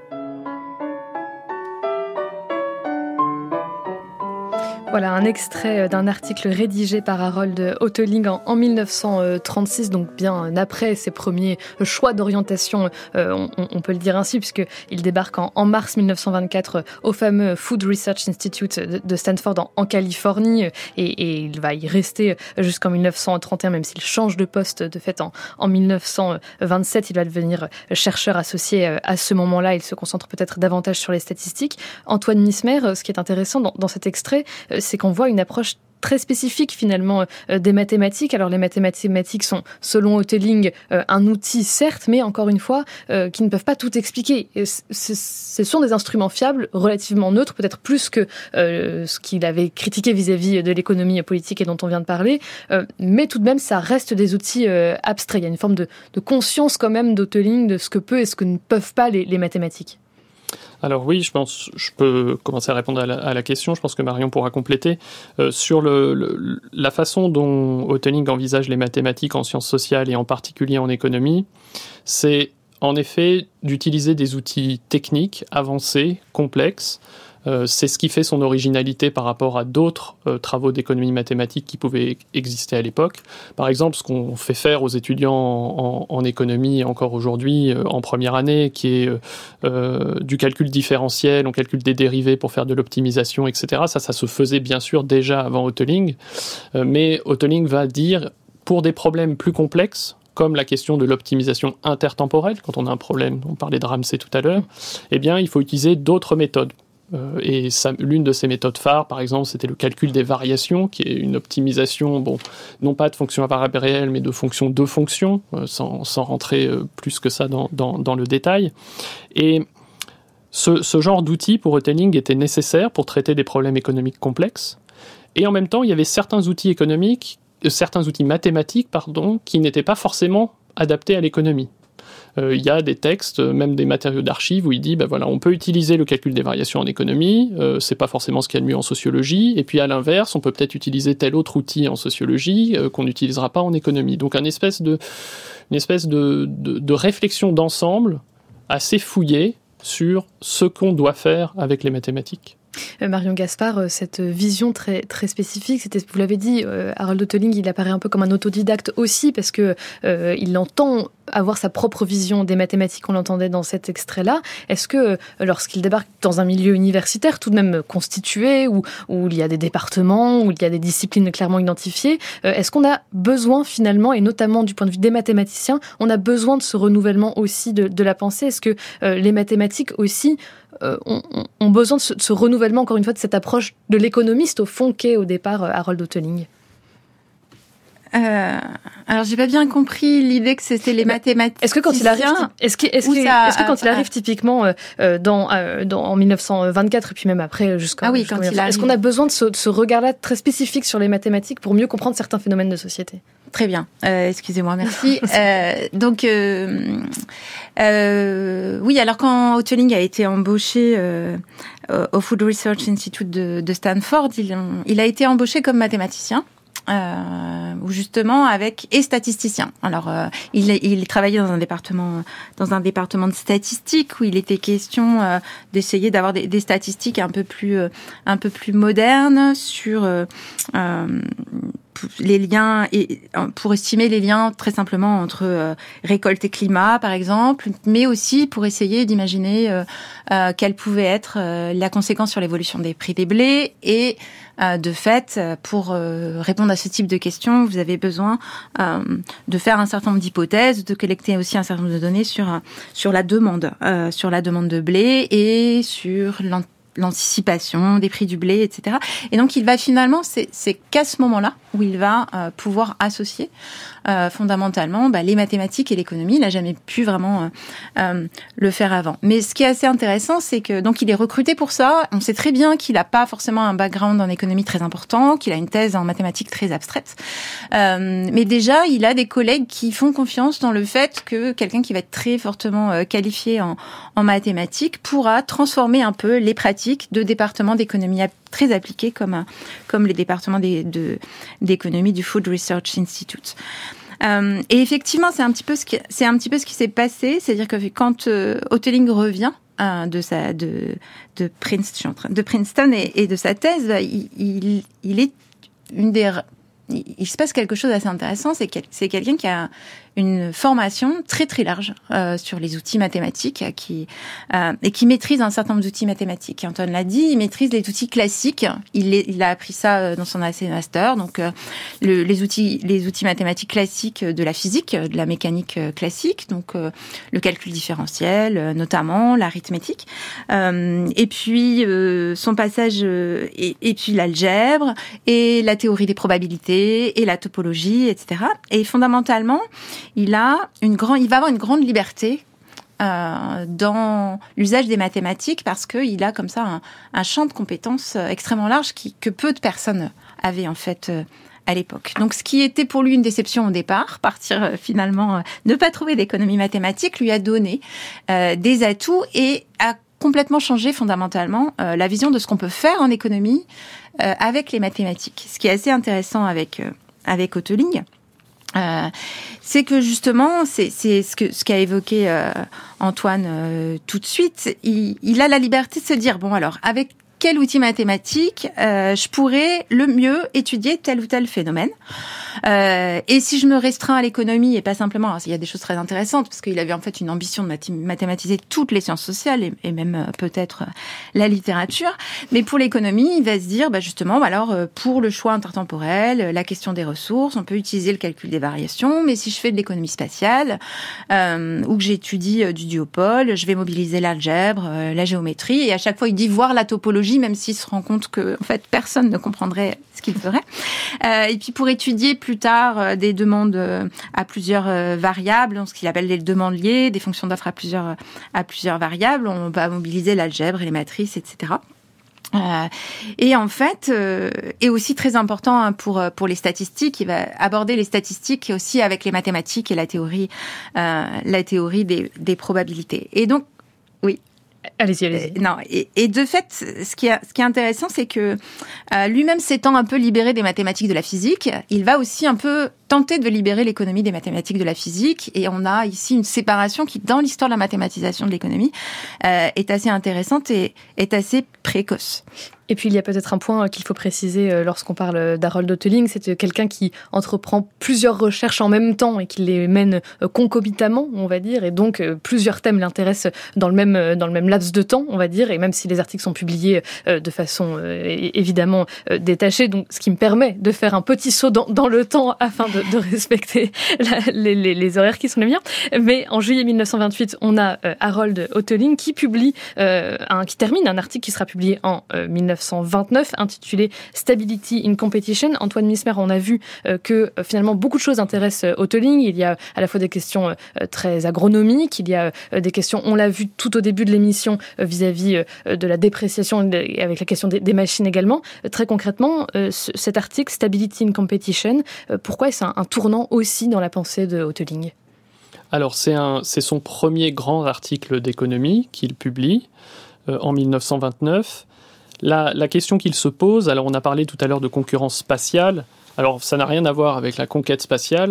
Voilà un extrait d'un article rédigé par Harold Hotelling en 1936, donc bien après ses premiers choix d'orientation, on peut le dire ainsi, puisqu'il débarque en mars 1924 au fameux Food Research Institute de Stanford en Californie, et il va y rester jusqu'en 1931, même s'il change de poste de fait en 1927. Il va devenir chercheur associé à ce moment-là. Il se concentre peut-être davantage sur les statistiques. Antoine Mismer, ce qui est intéressant dans cet extrait, c'est qu'on voit une approche très spécifique finalement des mathématiques. Alors les mathématiques sont, selon Hotelling, un outil certes, mais encore une fois, qui ne peuvent pas tout expliquer. Ce sont des instruments fiables, relativement neutres, peut-être plus que ce qu'il avait critiqué vis-à-vis de l'économie politique et dont on vient de parler, mais tout de même, ça reste des outils abstraits. Il y a une forme de conscience quand même d'Hotelling de ce que peut et ce que ne peuvent pas les mathématiques. Alors oui, je peux commencer à répondre à la question. Je pense que Marion pourra compléter. Sur la façon dont Hotelling envisage les mathématiques en sciences sociales et en particulier en économie, c'est en effet d'utiliser des outils techniques, avancés, complexes. C'est ce qui fait son originalité par rapport à d'autres travaux d'économie mathématique qui pouvaient exister à l'époque. Par exemple, ce qu'on fait faire aux étudiants en économie encore aujourd'hui, en première année, qui est du calcul différentiel, on calcule des dérivés pour faire de l'optimisation, etc. Ça se faisait bien sûr déjà avant Hotelling, mais Hotelling va dire, pour des problèmes plus complexes, comme la question de l'optimisation intertemporelle, quand on a un problème, on parlait de Ramsey tout à l'heure, eh bien, il faut utiliser d'autres méthodes. Et l'une de ces méthodes phares, par exemple, c'était le calcul des variations, qui est une optimisation, non pas de fonctions à variable réelle, mais de fonctions de fonctions, sans rentrer plus que ça dans le détail. Et ce genre d'outils pour Hotelling était nécessaire pour traiter des problèmes économiques complexes. Et en même temps, il y avait certains outils mathématiques, qui n'étaient pas forcément adaptés à l'économie. Il y a des textes, même des matériaux d'archives, où il dit, on peut utiliser le calcul des variations en économie, c'est pas forcément ce qu'il y a de mieux en sociologie, et puis à l'inverse, on peut peut-être utiliser tel autre outil en sociologie qu'on n'utilisera pas en économie. Donc une espèce de réflexion d'ensemble assez fouillée sur ce qu'on doit faire avec les mathématiques. Marion Gaspard, cette vision très, très spécifique, vous l'avez dit, Harold Hotelling, il apparaît un peu comme un autodidacte aussi, parce que il entend avoir sa propre vision des mathématiques, on l'entendait dans cet extrait-là. Est-ce que, lorsqu'il débarque dans un milieu universitaire, tout de même constitué, où il y a des départements, où il y a des disciplines clairement identifiées, est-ce qu'on a besoin finalement, et notamment du point de vue des mathématiciens, on a besoin de ce renouvellement aussi de la pensée? Est-ce que les mathématiques aussi ont besoin de ce renouvellement, encore une fois, de cette approche de l'économiste, au fond, qu'est au départ Harold Hotelling? Alors, j'ai pas bien compris l'idée que c'était les mathématiciens. Est-ce que quand il arrive, typiquement en 1924 et puis même après est-ce qu'on a besoin de ce regard-là très spécifique sur les mathématiques pour mieux comprendre certains phénomènes de société? Très bien. Excusez-moi, merci. Oui, alors quand Hotelling a été embauché au Food Research Institute de Stanford, il a été embauché comme mathématicien. Ou justement et statisticien. Alors, il travaillait dans un département de statistiques où il était question d'essayer d'avoir des statistiques un peu plus modernes sur les liens, et pour estimer les liens très simplement entre récolte et climat, par exemple, mais aussi pour essayer d'imaginer quelle pouvait être la conséquence sur l'évolution des prix des blés. Et de fait, pour répondre à ce type de questions, vous avez besoin de faire un certain nombre d'hypothèses, de collecter aussi un certain nombre de données sur la demande de blé et sur l'anticipation des prix du blé, etc. Et donc, il va finalement, c'est qu'à ce moment-là où il va pouvoir associer fondamentalement les mathématiques et l'économie. Il n'a jamais pu vraiment le faire avant. Mais ce qui est assez intéressant, c'est que donc il est recruté pour ça. On sait très bien qu'il n'a pas forcément un background en économie très important, qu'il a une thèse en mathématiques très abstraite. Mais déjà, il a des collègues qui font confiance dans le fait que quelqu'un qui va être très fortement qualifié en mathématiques pourra transformer un peu les pratiques de départements d'économie très appliqués comme les départements d'économie du Food Research Institute. Et effectivement, c'est un petit peu ce qui s'est passé, c'est-à-dire que quand Hotelling revient de Princeton et de sa thèse, il se passe quelque chose d'assez intéressant, c'est quelqu'un qui a une formation très très large sur les outils mathématiques et qui maîtrise un certain nombre d'outils mathématiques. Antoine l'a dit, il maîtrise les outils classiques. Il a appris ça dans son AC Master, donc les outils mathématiques classiques de la physique, de la mécanique classique, donc le calcul différentiel, notamment l'arithmétique, et puis son passage et puis l'algèbre et la théorie des probabilités et la topologie, etc. Et fondamentalement, il va avoir une grande liberté dans l'usage des mathématiques parce qu'il a comme ça un champ de compétences extrêmement large que peu de personnes avaient en fait à l'époque. Donc ce qui était pour lui une déception au départ, partir finalement ne pas trouver d'économie mathématique, lui a donné des atouts et a complètement changé fondamentalement la vision de ce qu'on peut faire en économie avec les mathématiques. Ce qui est assez intéressant avec Hotelling, c'est que justement, c'est ce qu'a évoqué Antoine tout de suite. Il a la liberté de se dire, bon alors, avec quel outil mathématique je pourrais le mieux étudier tel ou tel phénomène. Et si je me restreins à l'économie et pas simplement, alors il y a des choses très intéressantes parce qu'il avait en fait une ambition de mathématiser toutes les sciences sociales et même peut-être la littérature. Mais pour l'économie, il va se dire, justement, alors pour le choix intertemporel, la question des ressources, on peut utiliser le calcul des variations. Mais si je fais de l'économie spatiale ou que j'étudie du duopole, je vais mobiliser l'algèbre, la géométrie. Et à chaque fois, il dit voir la topologie, même s'il se rend compte que en fait personne ne comprendrait ce qu'il ferait. Et puis pour étudier plus tard des demandes à plusieurs variables, ce qu'il appelle les demandes liées, des fonctions d'offre à plusieurs variables, on va mobiliser l'algèbre et les matrices, etc. Et en fait, est aussi très important pour les statistiques. Il va aborder les statistiques aussi avec les mathématiques et la théorie des probabilités. Et donc, oui. Allez-y. Non, et de fait, ce qui est intéressant, c'est que lui-même s'étant un peu libéré des mathématiques de la physique, il va aussi un peu tenter de libérer l'économie des mathématiques de la physique. Et on a ici une séparation qui, dans l'histoire de la mathématisation de l'économie, est assez intéressante et est assez précoce. Et puis, il y a peut-être un point qu'il faut préciser lorsqu'on parle d'Harold Hotelling, c'est quelqu'un qui entreprend plusieurs recherches en même temps et qui les mène concomitamment, on va dire, et donc plusieurs thèmes l'intéressent dans le même laps de temps, on va dire, et même si les articles sont publiés de façon évidemment détachée, donc ce qui me permet de faire un petit saut dans le temps afin de respecter les horaires qui sont les miens. Mais en juillet 1928, on a Harold Hotelling qui publie qui termine un article qui sera publié en 1929, intitulé Stability in Competition. Antoine Mismer, on a vu que finalement beaucoup de choses intéressent Hotelling. Il y a à la fois des questions très agronomiques, il y a des questions, on l'a vu tout au début de l'émission, vis-à-vis de la dépréciation, avec la question des machines également. Très concrètement, cet article, Stability in Competition, pourquoi est-ce un tournant aussi dans la pensée de Hotelling ? Alors, c'est son premier grand article d'économie qu'il publie en 1929. La question qu'il se pose, alors on a parlé tout à l'heure de concurrence spatiale, alors ça n'a rien à voir avec la conquête spatiale,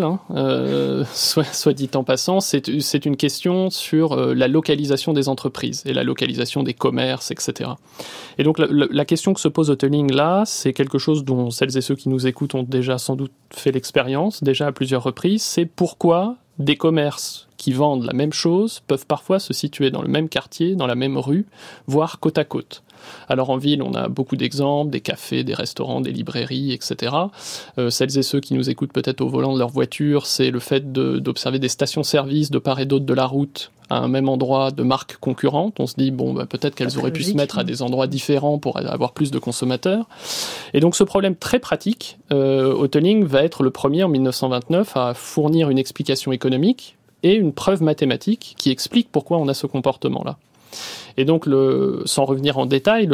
soit dit en passant, c'est une question sur la localisation des entreprises et la localisation des commerces, etc. Et donc la question que se pose Hotelling là, c'est quelque chose dont celles et ceux qui nous écoutent ont déjà sans doute fait l'expérience, déjà à plusieurs reprises, c'est pourquoi des commerces qui vendent la même chose peuvent parfois se situer dans le même quartier, dans la même rue, voire côte à côte. Alors en ville, on a beaucoup d'exemples, des cafés, des restaurants, des librairies, etc. Celles et ceux qui nous écoutent peut-être au volant de leur voiture, c'est le fait d'observer des stations-service de part et d'autre de la route à un même endroit de marques concurrentes. On se dit, peut-être qu'elles auraient pu se mettre à des endroits différents pour avoir plus de consommateurs. Et donc ce problème très pratique, Hotelling va être le premier en 1929 à fournir une explication économique et une preuve mathématique qui explique pourquoi on a ce comportement-là. Et donc, sans revenir en détail,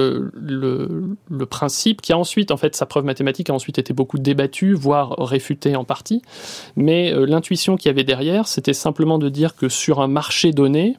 le principe qui a ensuite, en fait, sa preuve mathématique a ensuite été beaucoup débattue, voire réfutée en partie, mais l'intuition qu'il y avait derrière, c'était simplement de dire que sur un marché donné,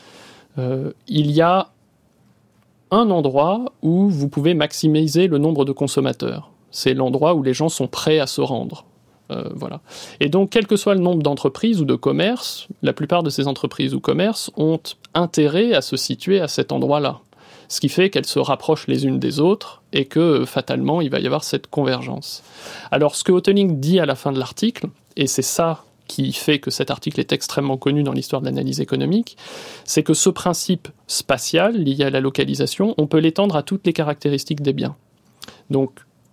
il y a un endroit où vous pouvez maximiser le nombre de consommateurs. C'est l'endroit où les gens sont prêts à se rendre. Voilà. Et donc, quel que soit le nombre d'entreprises ou de commerces, la plupart de ces entreprises ou commerces ont intérêt à se situer à cet endroit-là. Ce qui fait qu'elles se rapprochent les unes des autres et que, fatalement, il va y avoir cette convergence. Alors, ce que Hotelling dit à la fin de l'article, et c'est ça qui fait que cet article est extrêmement connu dans l'histoire de l'analyse économique, c'est que ce principe spatial lié à la localisation, on peut l'étendre à toutes les caractéristiques des biens. Donc,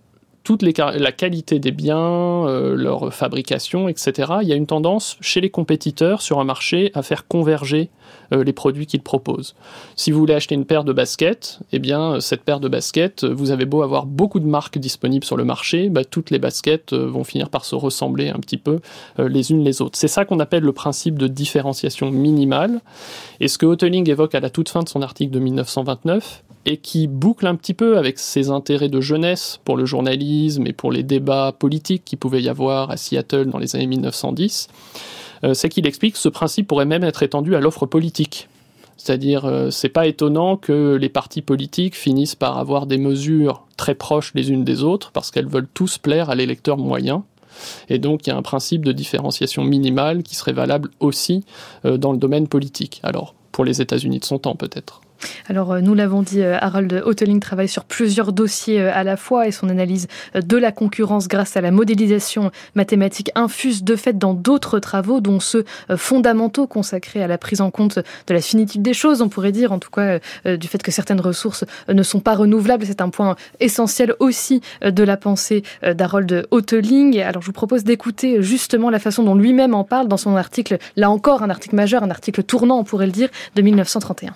la qualité des biens, leur fabrication, etc. Il y a une tendance chez les compétiteurs sur un marché à faire converger les produits qu'ils proposent. Si vous voulez acheter une paire de baskets, eh bien, cette paire de baskets, vous avez beau avoir beaucoup de marques disponibles sur le marché, toutes les baskets vont finir par se ressembler un petit peu les unes les autres. C'est ça qu'on appelle le principe de différenciation minimale. Et ce que Hotelling évoque à la toute fin de son article de 1929, et qui boucle un petit peu avec ses intérêts de jeunesse pour le journalisme et pour les débats politiques qu'il pouvait y avoir à Seattle dans les années 1910, c'est qu'il explique que ce principe pourrait même être étendu à l'offre politique. C'est-à-dire, c'est pas étonnant que les partis politiques finissent par avoir des mesures très proches les unes des autres, parce qu'elles veulent tous plaire à l'électeur moyen. Et donc, il y a un principe de différenciation minimale qui serait valable aussi dans le domaine politique. Alors, pour les États-Unis de son temps, peut-être. Alors, nous l'avons dit, Harold Hotelling travaille sur plusieurs dossiers à la fois et son analyse de la concurrence grâce à la modélisation mathématique infuse de fait dans d'autres travaux, dont ceux fondamentaux consacrés à la prise en compte de la finitude des choses, on pourrait dire, en tout cas du fait que certaines ressources ne sont pas renouvelables. C'est un point essentiel aussi de la pensée d'Harold Hotelling. Alors, je vous propose d'écouter justement la façon dont lui-même en parle dans son article, là encore un article majeur, un article tournant, on pourrait le dire, de 1931.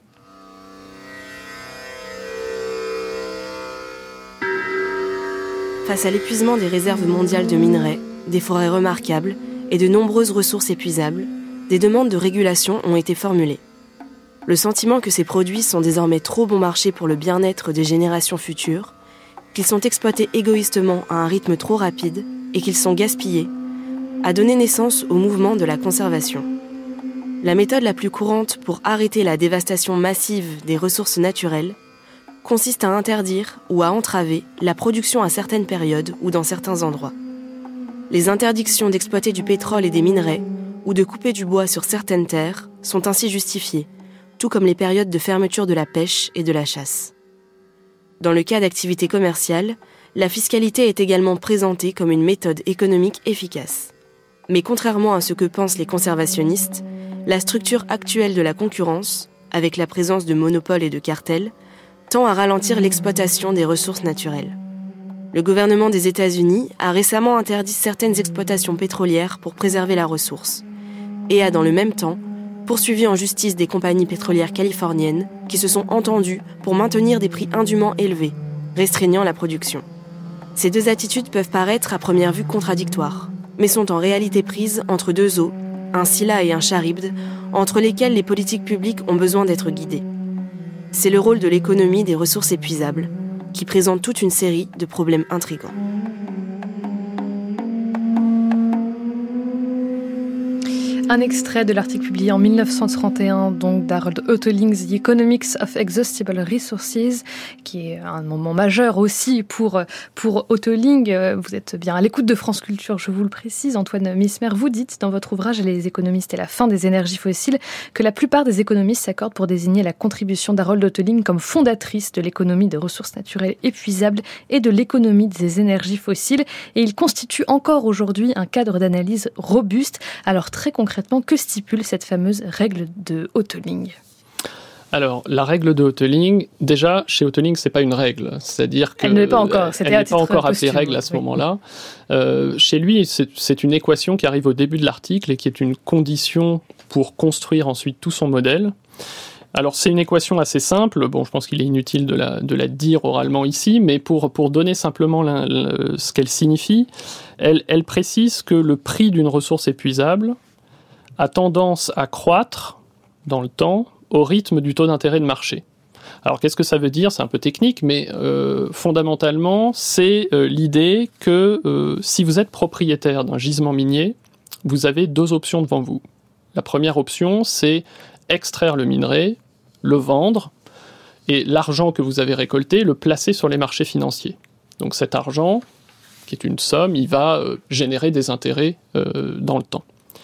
Face à l'épuisement des réserves mondiales de minerais, des forêts remarquables et de nombreuses ressources épuisables, des demandes de régulation ont été formulées. Le sentiment que ces produits sont désormais trop bon marché pour le bien-être des générations futures, qu'ils sont exploités égoïstement à un rythme trop rapide et qu'ils sont gaspillés, a donné naissance au mouvement de la conservation. La méthode la plus courante pour arrêter la dévastation massive des ressources naturelles consiste à interdire ou à entraver la production à certaines périodes ou dans certains endroits. Les interdictions d'exploiter du pétrole et des minerais ou de couper du bois sur certaines terres sont ainsi justifiées, tout comme les périodes de fermeture de la pêche et de la chasse. Dans le cas d'activités commerciales, la fiscalité est également présentée comme une méthode économique efficace. Mais contrairement à ce que pensent les conservationnistes, la structure actuelle de la concurrence, avec la présence de monopoles et de cartels, tend à ralentir l'exploitation des ressources naturelles. Le gouvernement des États-Unis a récemment interdit certaines exploitations pétrolières pour préserver la ressource et a dans le même temps poursuivi en justice des compagnies pétrolières californiennes qui se sont entendues pour maintenir des prix indûment élevés, restreignant la production. Ces deux attitudes peuvent paraître à première vue contradictoires, mais sont en réalité prises entre deux eaux, un Scylla et un Charybde, entre lesquels les politiques publiques ont besoin d'être guidées. C'est le rôle de l'économie des ressources épuisables, qui présente toute une série de problèmes intrigants. Un extrait de l'article publié en 1931 donc d'Harold Hoteling's The Economics of Exhaustible Resources, qui est un moment majeur aussi pour Hotelling. Vous êtes bien à l'écoute de France Culture, je vous le précise. Antoine Mismer, vous dites dans votre ouvrage « Les économistes et la fin des énergies fossiles » que la plupart des économistes s'accordent pour désigner la contribution d'Harold Hotelling comme fondatrice de l'économie des ressources naturelles épuisables et de l'économie des énergies fossiles. Et il constitue encore aujourd'hui un cadre d'analyse robuste. Alors très concrètement, que stipule cette fameuse règle de Hotelling ? Alors, la règle de Hotelling, déjà, chez Hotelling, c'est pas une règle. C'est-à-dire que elle ne l'est pas encore. Elle n'est pas encore appelée règle à ce moment-là. Chez lui, c'est une équation qui arrive au début de l'article et qui est une condition pour construire ensuite tout son modèle. Alors, c'est une équation assez simple. Bon, je pense qu'il est inutile de la dire oralement ici, mais pour donner simplement ce qu'elle signifie, elle précise que le prix d'une ressource épuisable a tendance à croître dans le temps au rythme du taux d'intérêt de marché. Alors, qu'est-ce que ça veut dire ? C'est un peu technique, mais fondamentalement, c'est l'idée que si vous êtes propriétaire d'un gisement minier, vous avez deux options devant vous. La première option, c'est extraire le minerai, le vendre, et l'argent que vous avez récolté, le placer sur les marchés financiers. Donc cet argent, qui est une somme, il va générer des intérêts dans le temps.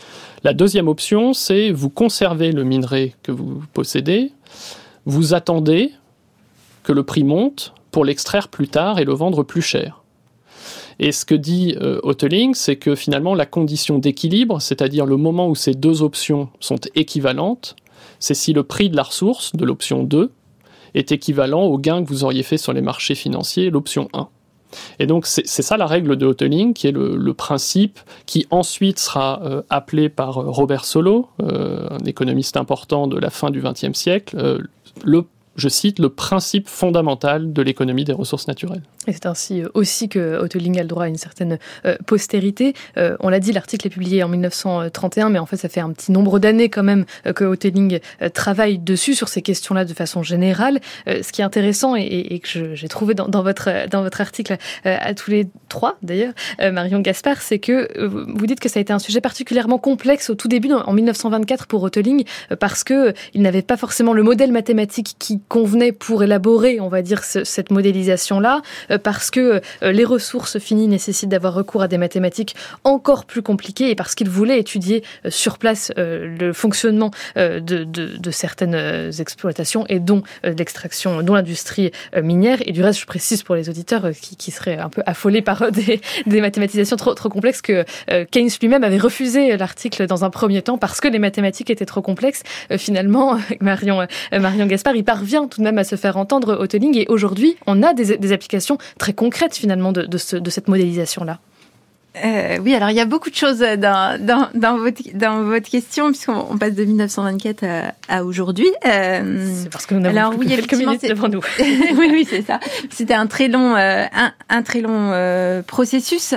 La deuxième option, c'est vous conservez le minerai que vous possédez, vous attendez que le prix monte pour l'extraire plus tard et le vendre plus cher. Et ce que dit Hotelling, c'est que finalement la condition d'équilibre, c'est-à-dire le moment où ces deux options sont équivalentes, c'est si le prix de la ressource, de l'option 2, est équivalent au gain que vous auriez fait sur les marchés financiers, l'option 1. Et donc c'est ça la règle de Hotelling, qui est le principe qui ensuite sera appelé par Robert Solow, un économiste important de la fin du XXe siècle, je cite, le principe fondamental de l'économie des ressources naturelles. Et c'est ainsi aussi que Hotelling a le droit à une certaine postérité. On l'a dit, l'article est publié en 1931, mais en fait, ça fait un petit nombre d'années quand même que Hotelling travaille dessus, sur ces questions-là de façon générale. Ce qui est intéressant et que j'ai trouvé dans votre article à tous les trois, d'ailleurs, Marion Gaspard, c'est que vous dites que ça a été un sujet particulièrement complexe au tout début, en 1924, pour Hotelling, parce qu'il n'avait pas forcément le modèle mathématique qui convenait pour élaborer, on va dire, cette modélisation-là. parce que les ressources finies nécessitent d'avoir recours à des mathématiques encore plus compliquées et parce qu'il voulait étudier sur place le fonctionnement de certaines exploitations et dont l'extraction, dont l'industrie minière. Et du reste, je précise pour les auditeurs qui seraient un peu affolés par des mathématisations trop complexes que Keynes lui-même avait refusé l'article dans un premier temps parce que les mathématiques étaient trop complexes. Finalement, Marion Gaspard, il parvient tout de même à se faire entendre Hotelling et aujourd'hui, on a des applications très concrètes finalement de cette modélisation-là. Oui, alors il y a beaucoup de choses dans votre question, puisqu'on passe de 1924 à aujourd'hui. C'est parce que nous n'avons plus que quelques minutes devant nous. oui, c'est ça. C'était un très long processus.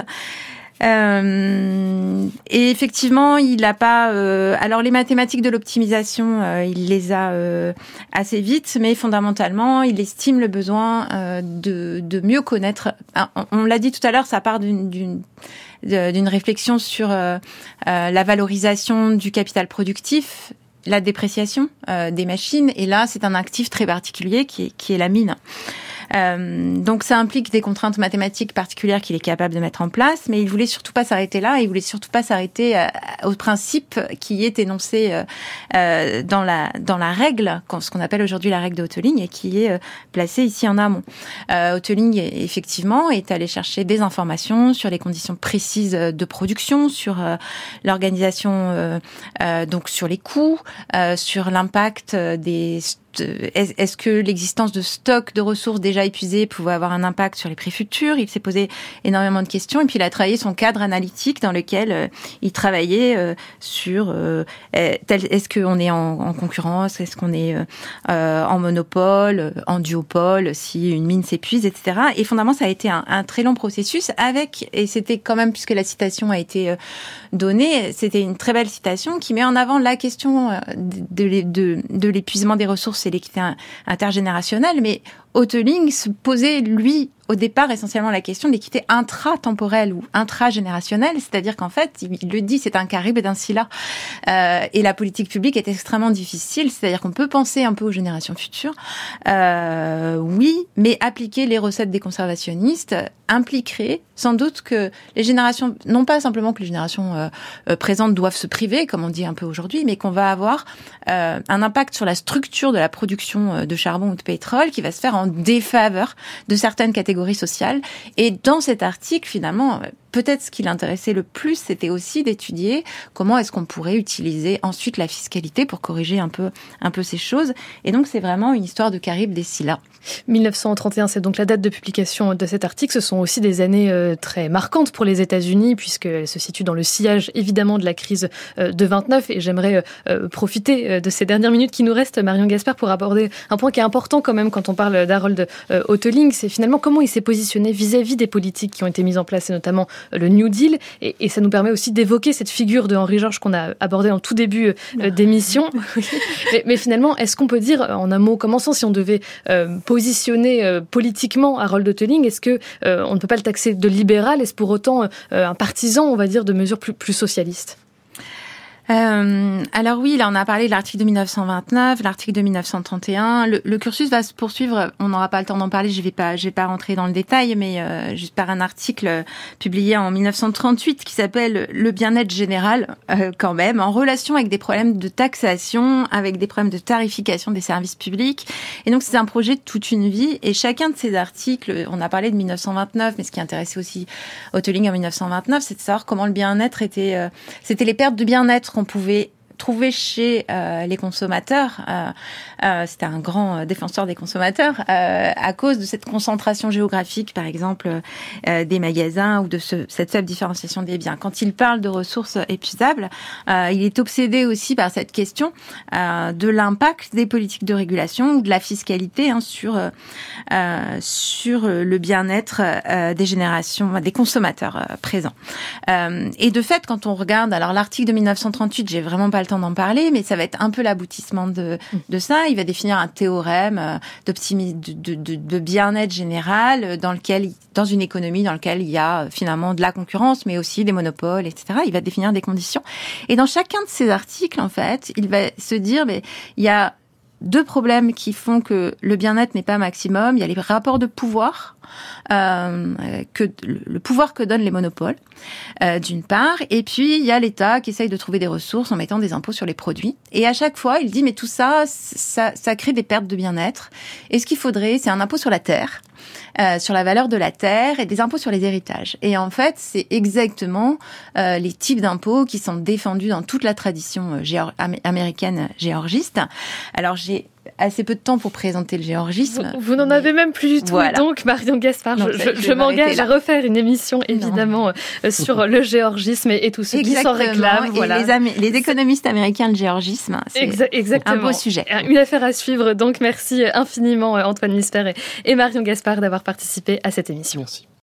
Et effectivement, il n'a pas. Alors les mathématiques de l'optimisation, il les a assez vite, mais fondamentalement, il estime le besoin de mieux connaître. On l'a dit tout à l'heure, ça part d'une réflexion sur la valorisation du capital productif, la dépréciation des machines, et là, c'est un actif très particulier qui est la mine. Donc ça implique des contraintes mathématiques particulières qu'il est capable de mettre en place, mais il voulait surtout pas s'arrêter là, il voulait surtout pas s'arrêter au principe qui est énoncé dans la règle, ce qu'on appelle aujourd'hui la règle de Hotelling, et qui est placée ici en amont. Hotelling effectivement est allé chercher des informations sur les conditions précises de production, sur l'organisation, donc sur les coûts, sur l'impact des est-ce que l'existence de stocks de ressources déjà épuisées pouvait avoir un impact sur les prix futurs? Il s'est posé énormément de questions et puis il a travaillé son cadre analytique dans lequel il travaillait sur est-ce qu'on est en concurrence, est-ce qu'on est en monopole, en duopole, si une mine s'épuise, etc. Et fondamentalement, ça a été un très long processus et c'était quand même, puisque la citation a été donnée, c'était une très belle citation qui met en avant la question de l'épuisement des ressources et l'équité intergénérationnelle, mais Hotelling se posait, lui, au départ, essentiellement la question de l'équité intratemporelle ou intragénérationnelle, c'est-à-dire qu'en fait, il le dit, c'est un Caribe et d'un Scylla. Et la politique publique est extrêmement difficile, c'est-à-dire qu'on peut penser un peu aux générations futures, oui, mais appliquer les recettes des conservationnistes impliquerait sans doute que les générations, non pas simplement que les générations présentes doivent se priver, comme on dit un peu aujourd'hui, mais qu'on va avoir un impact sur la structure de la production de charbon ou de pétrole qui va se faire en défaveur de certaines catégories sociales. Et dans cet article, finalement, peut-être ce qui l'intéressait le plus, c'était aussi d'étudier comment est-ce qu'on pourrait utiliser ensuite la fiscalité pour corriger un peu ces choses. Et donc, c'est vraiment une histoire de Caribe et Scylla. 1931, c'est donc la date de publication de cet article. Ce sont aussi des années très marquantes pour les États-Unis, puisqu'elles se situent dans le sillage, évidemment, de la crise de 29. Et j'aimerais profiter de ces dernières minutes qui nous restent, Marion Gaspard, pour aborder un point qui est important quand même quand on parle d'Harold Hotelling. C'est finalement comment il s'est positionné vis-à-vis des politiques qui ont été mises en place, et notamment le New Deal. Et ça nous permet aussi d'évoquer cette figure de Henri Georges qu'on a abordée en tout début d'émission. mais finalement, est-ce qu'on peut dire, en un mot commençant, si on devait positionner politiquement Harold Hotelling, est-ce que on ne peut pas le taxer de libéral? Est-ce pour autant un partisan, on va dire, de mesures plus socialistes? Alors oui, là on a parlé de l'article de 1929, l'article de 1931. Le cursus va se poursuivre. On n'aura pas le temps d'en parler. Je vais pas rentrer dans le détail, mais juste par un article publié en 1938 qui s'appelle Le bien-être général, quand même, en relation avec des problèmes de taxation, avec des problèmes de tarification des services publics. Et donc c'est un projet de toute une vie. Et chacun de ces articles, on a parlé de 1929, mais ce qui intéressait aussi Hotelling en 1929, c'est de savoir comment le bien-être était. C'était les pertes de bien-être qu'on pouvait trouver chez les consommateurs. C'était un grand défenseur des consommateurs à cause de cette concentration géographique, par exemple, des magasins ou de cette faible différenciation des biens. Quand il parle de ressources épuisables, il est obsédé aussi par cette question de l'impact des politiques de régulation ou de la fiscalité sur le bien-être des générations, des consommateurs présents. Et de fait, quand on regarde, alors l'article de 1938, j'ai vraiment pas le temps d'en parler, mais ça va être un peu l'aboutissement de ça. Il va définir un théorème de bien-être général dans une économie dans laquelle il y a finalement de la concurrence, mais aussi des monopoles, etc. Il va définir des conditions. Et dans chacun de ces articles, en fait, il va se dire, mais il y a deux problèmes qui font que le bien-être n'est pas maximum. Il y a les rapports de pouvoir le pouvoir que donnent les monopoles, d'une part, et puis il y a l'État qui essaye de trouver des ressources en mettant des impôts sur les produits. Et à chaque fois, il dit mais tout ça crée des pertes de bien-être. Et ce qu'il faudrait, c'est un impôt sur la terre. Sur la valeur de la terre et des impôts sur les héritages. Et en fait, c'est exactement les types d'impôts qui sont défendus dans toute la tradition américaine géorgiste. Alors, j'ai assez peu de temps pour présenter le géorgisme. Vous n'en avez même plus du tout. Voilà. Donc, Marion Gaspard, je m'engage à refaire une émission, évidemment, sur le géorgisme et tout ce qui s'en réclame. Et voilà. Les économistes américains, le géorgisme, c'est un beau sujet. Une affaire à suivre. Donc, merci infiniment, Antoine Nisper et Marion Gaspard d'avoir participé à cette émission. Merci.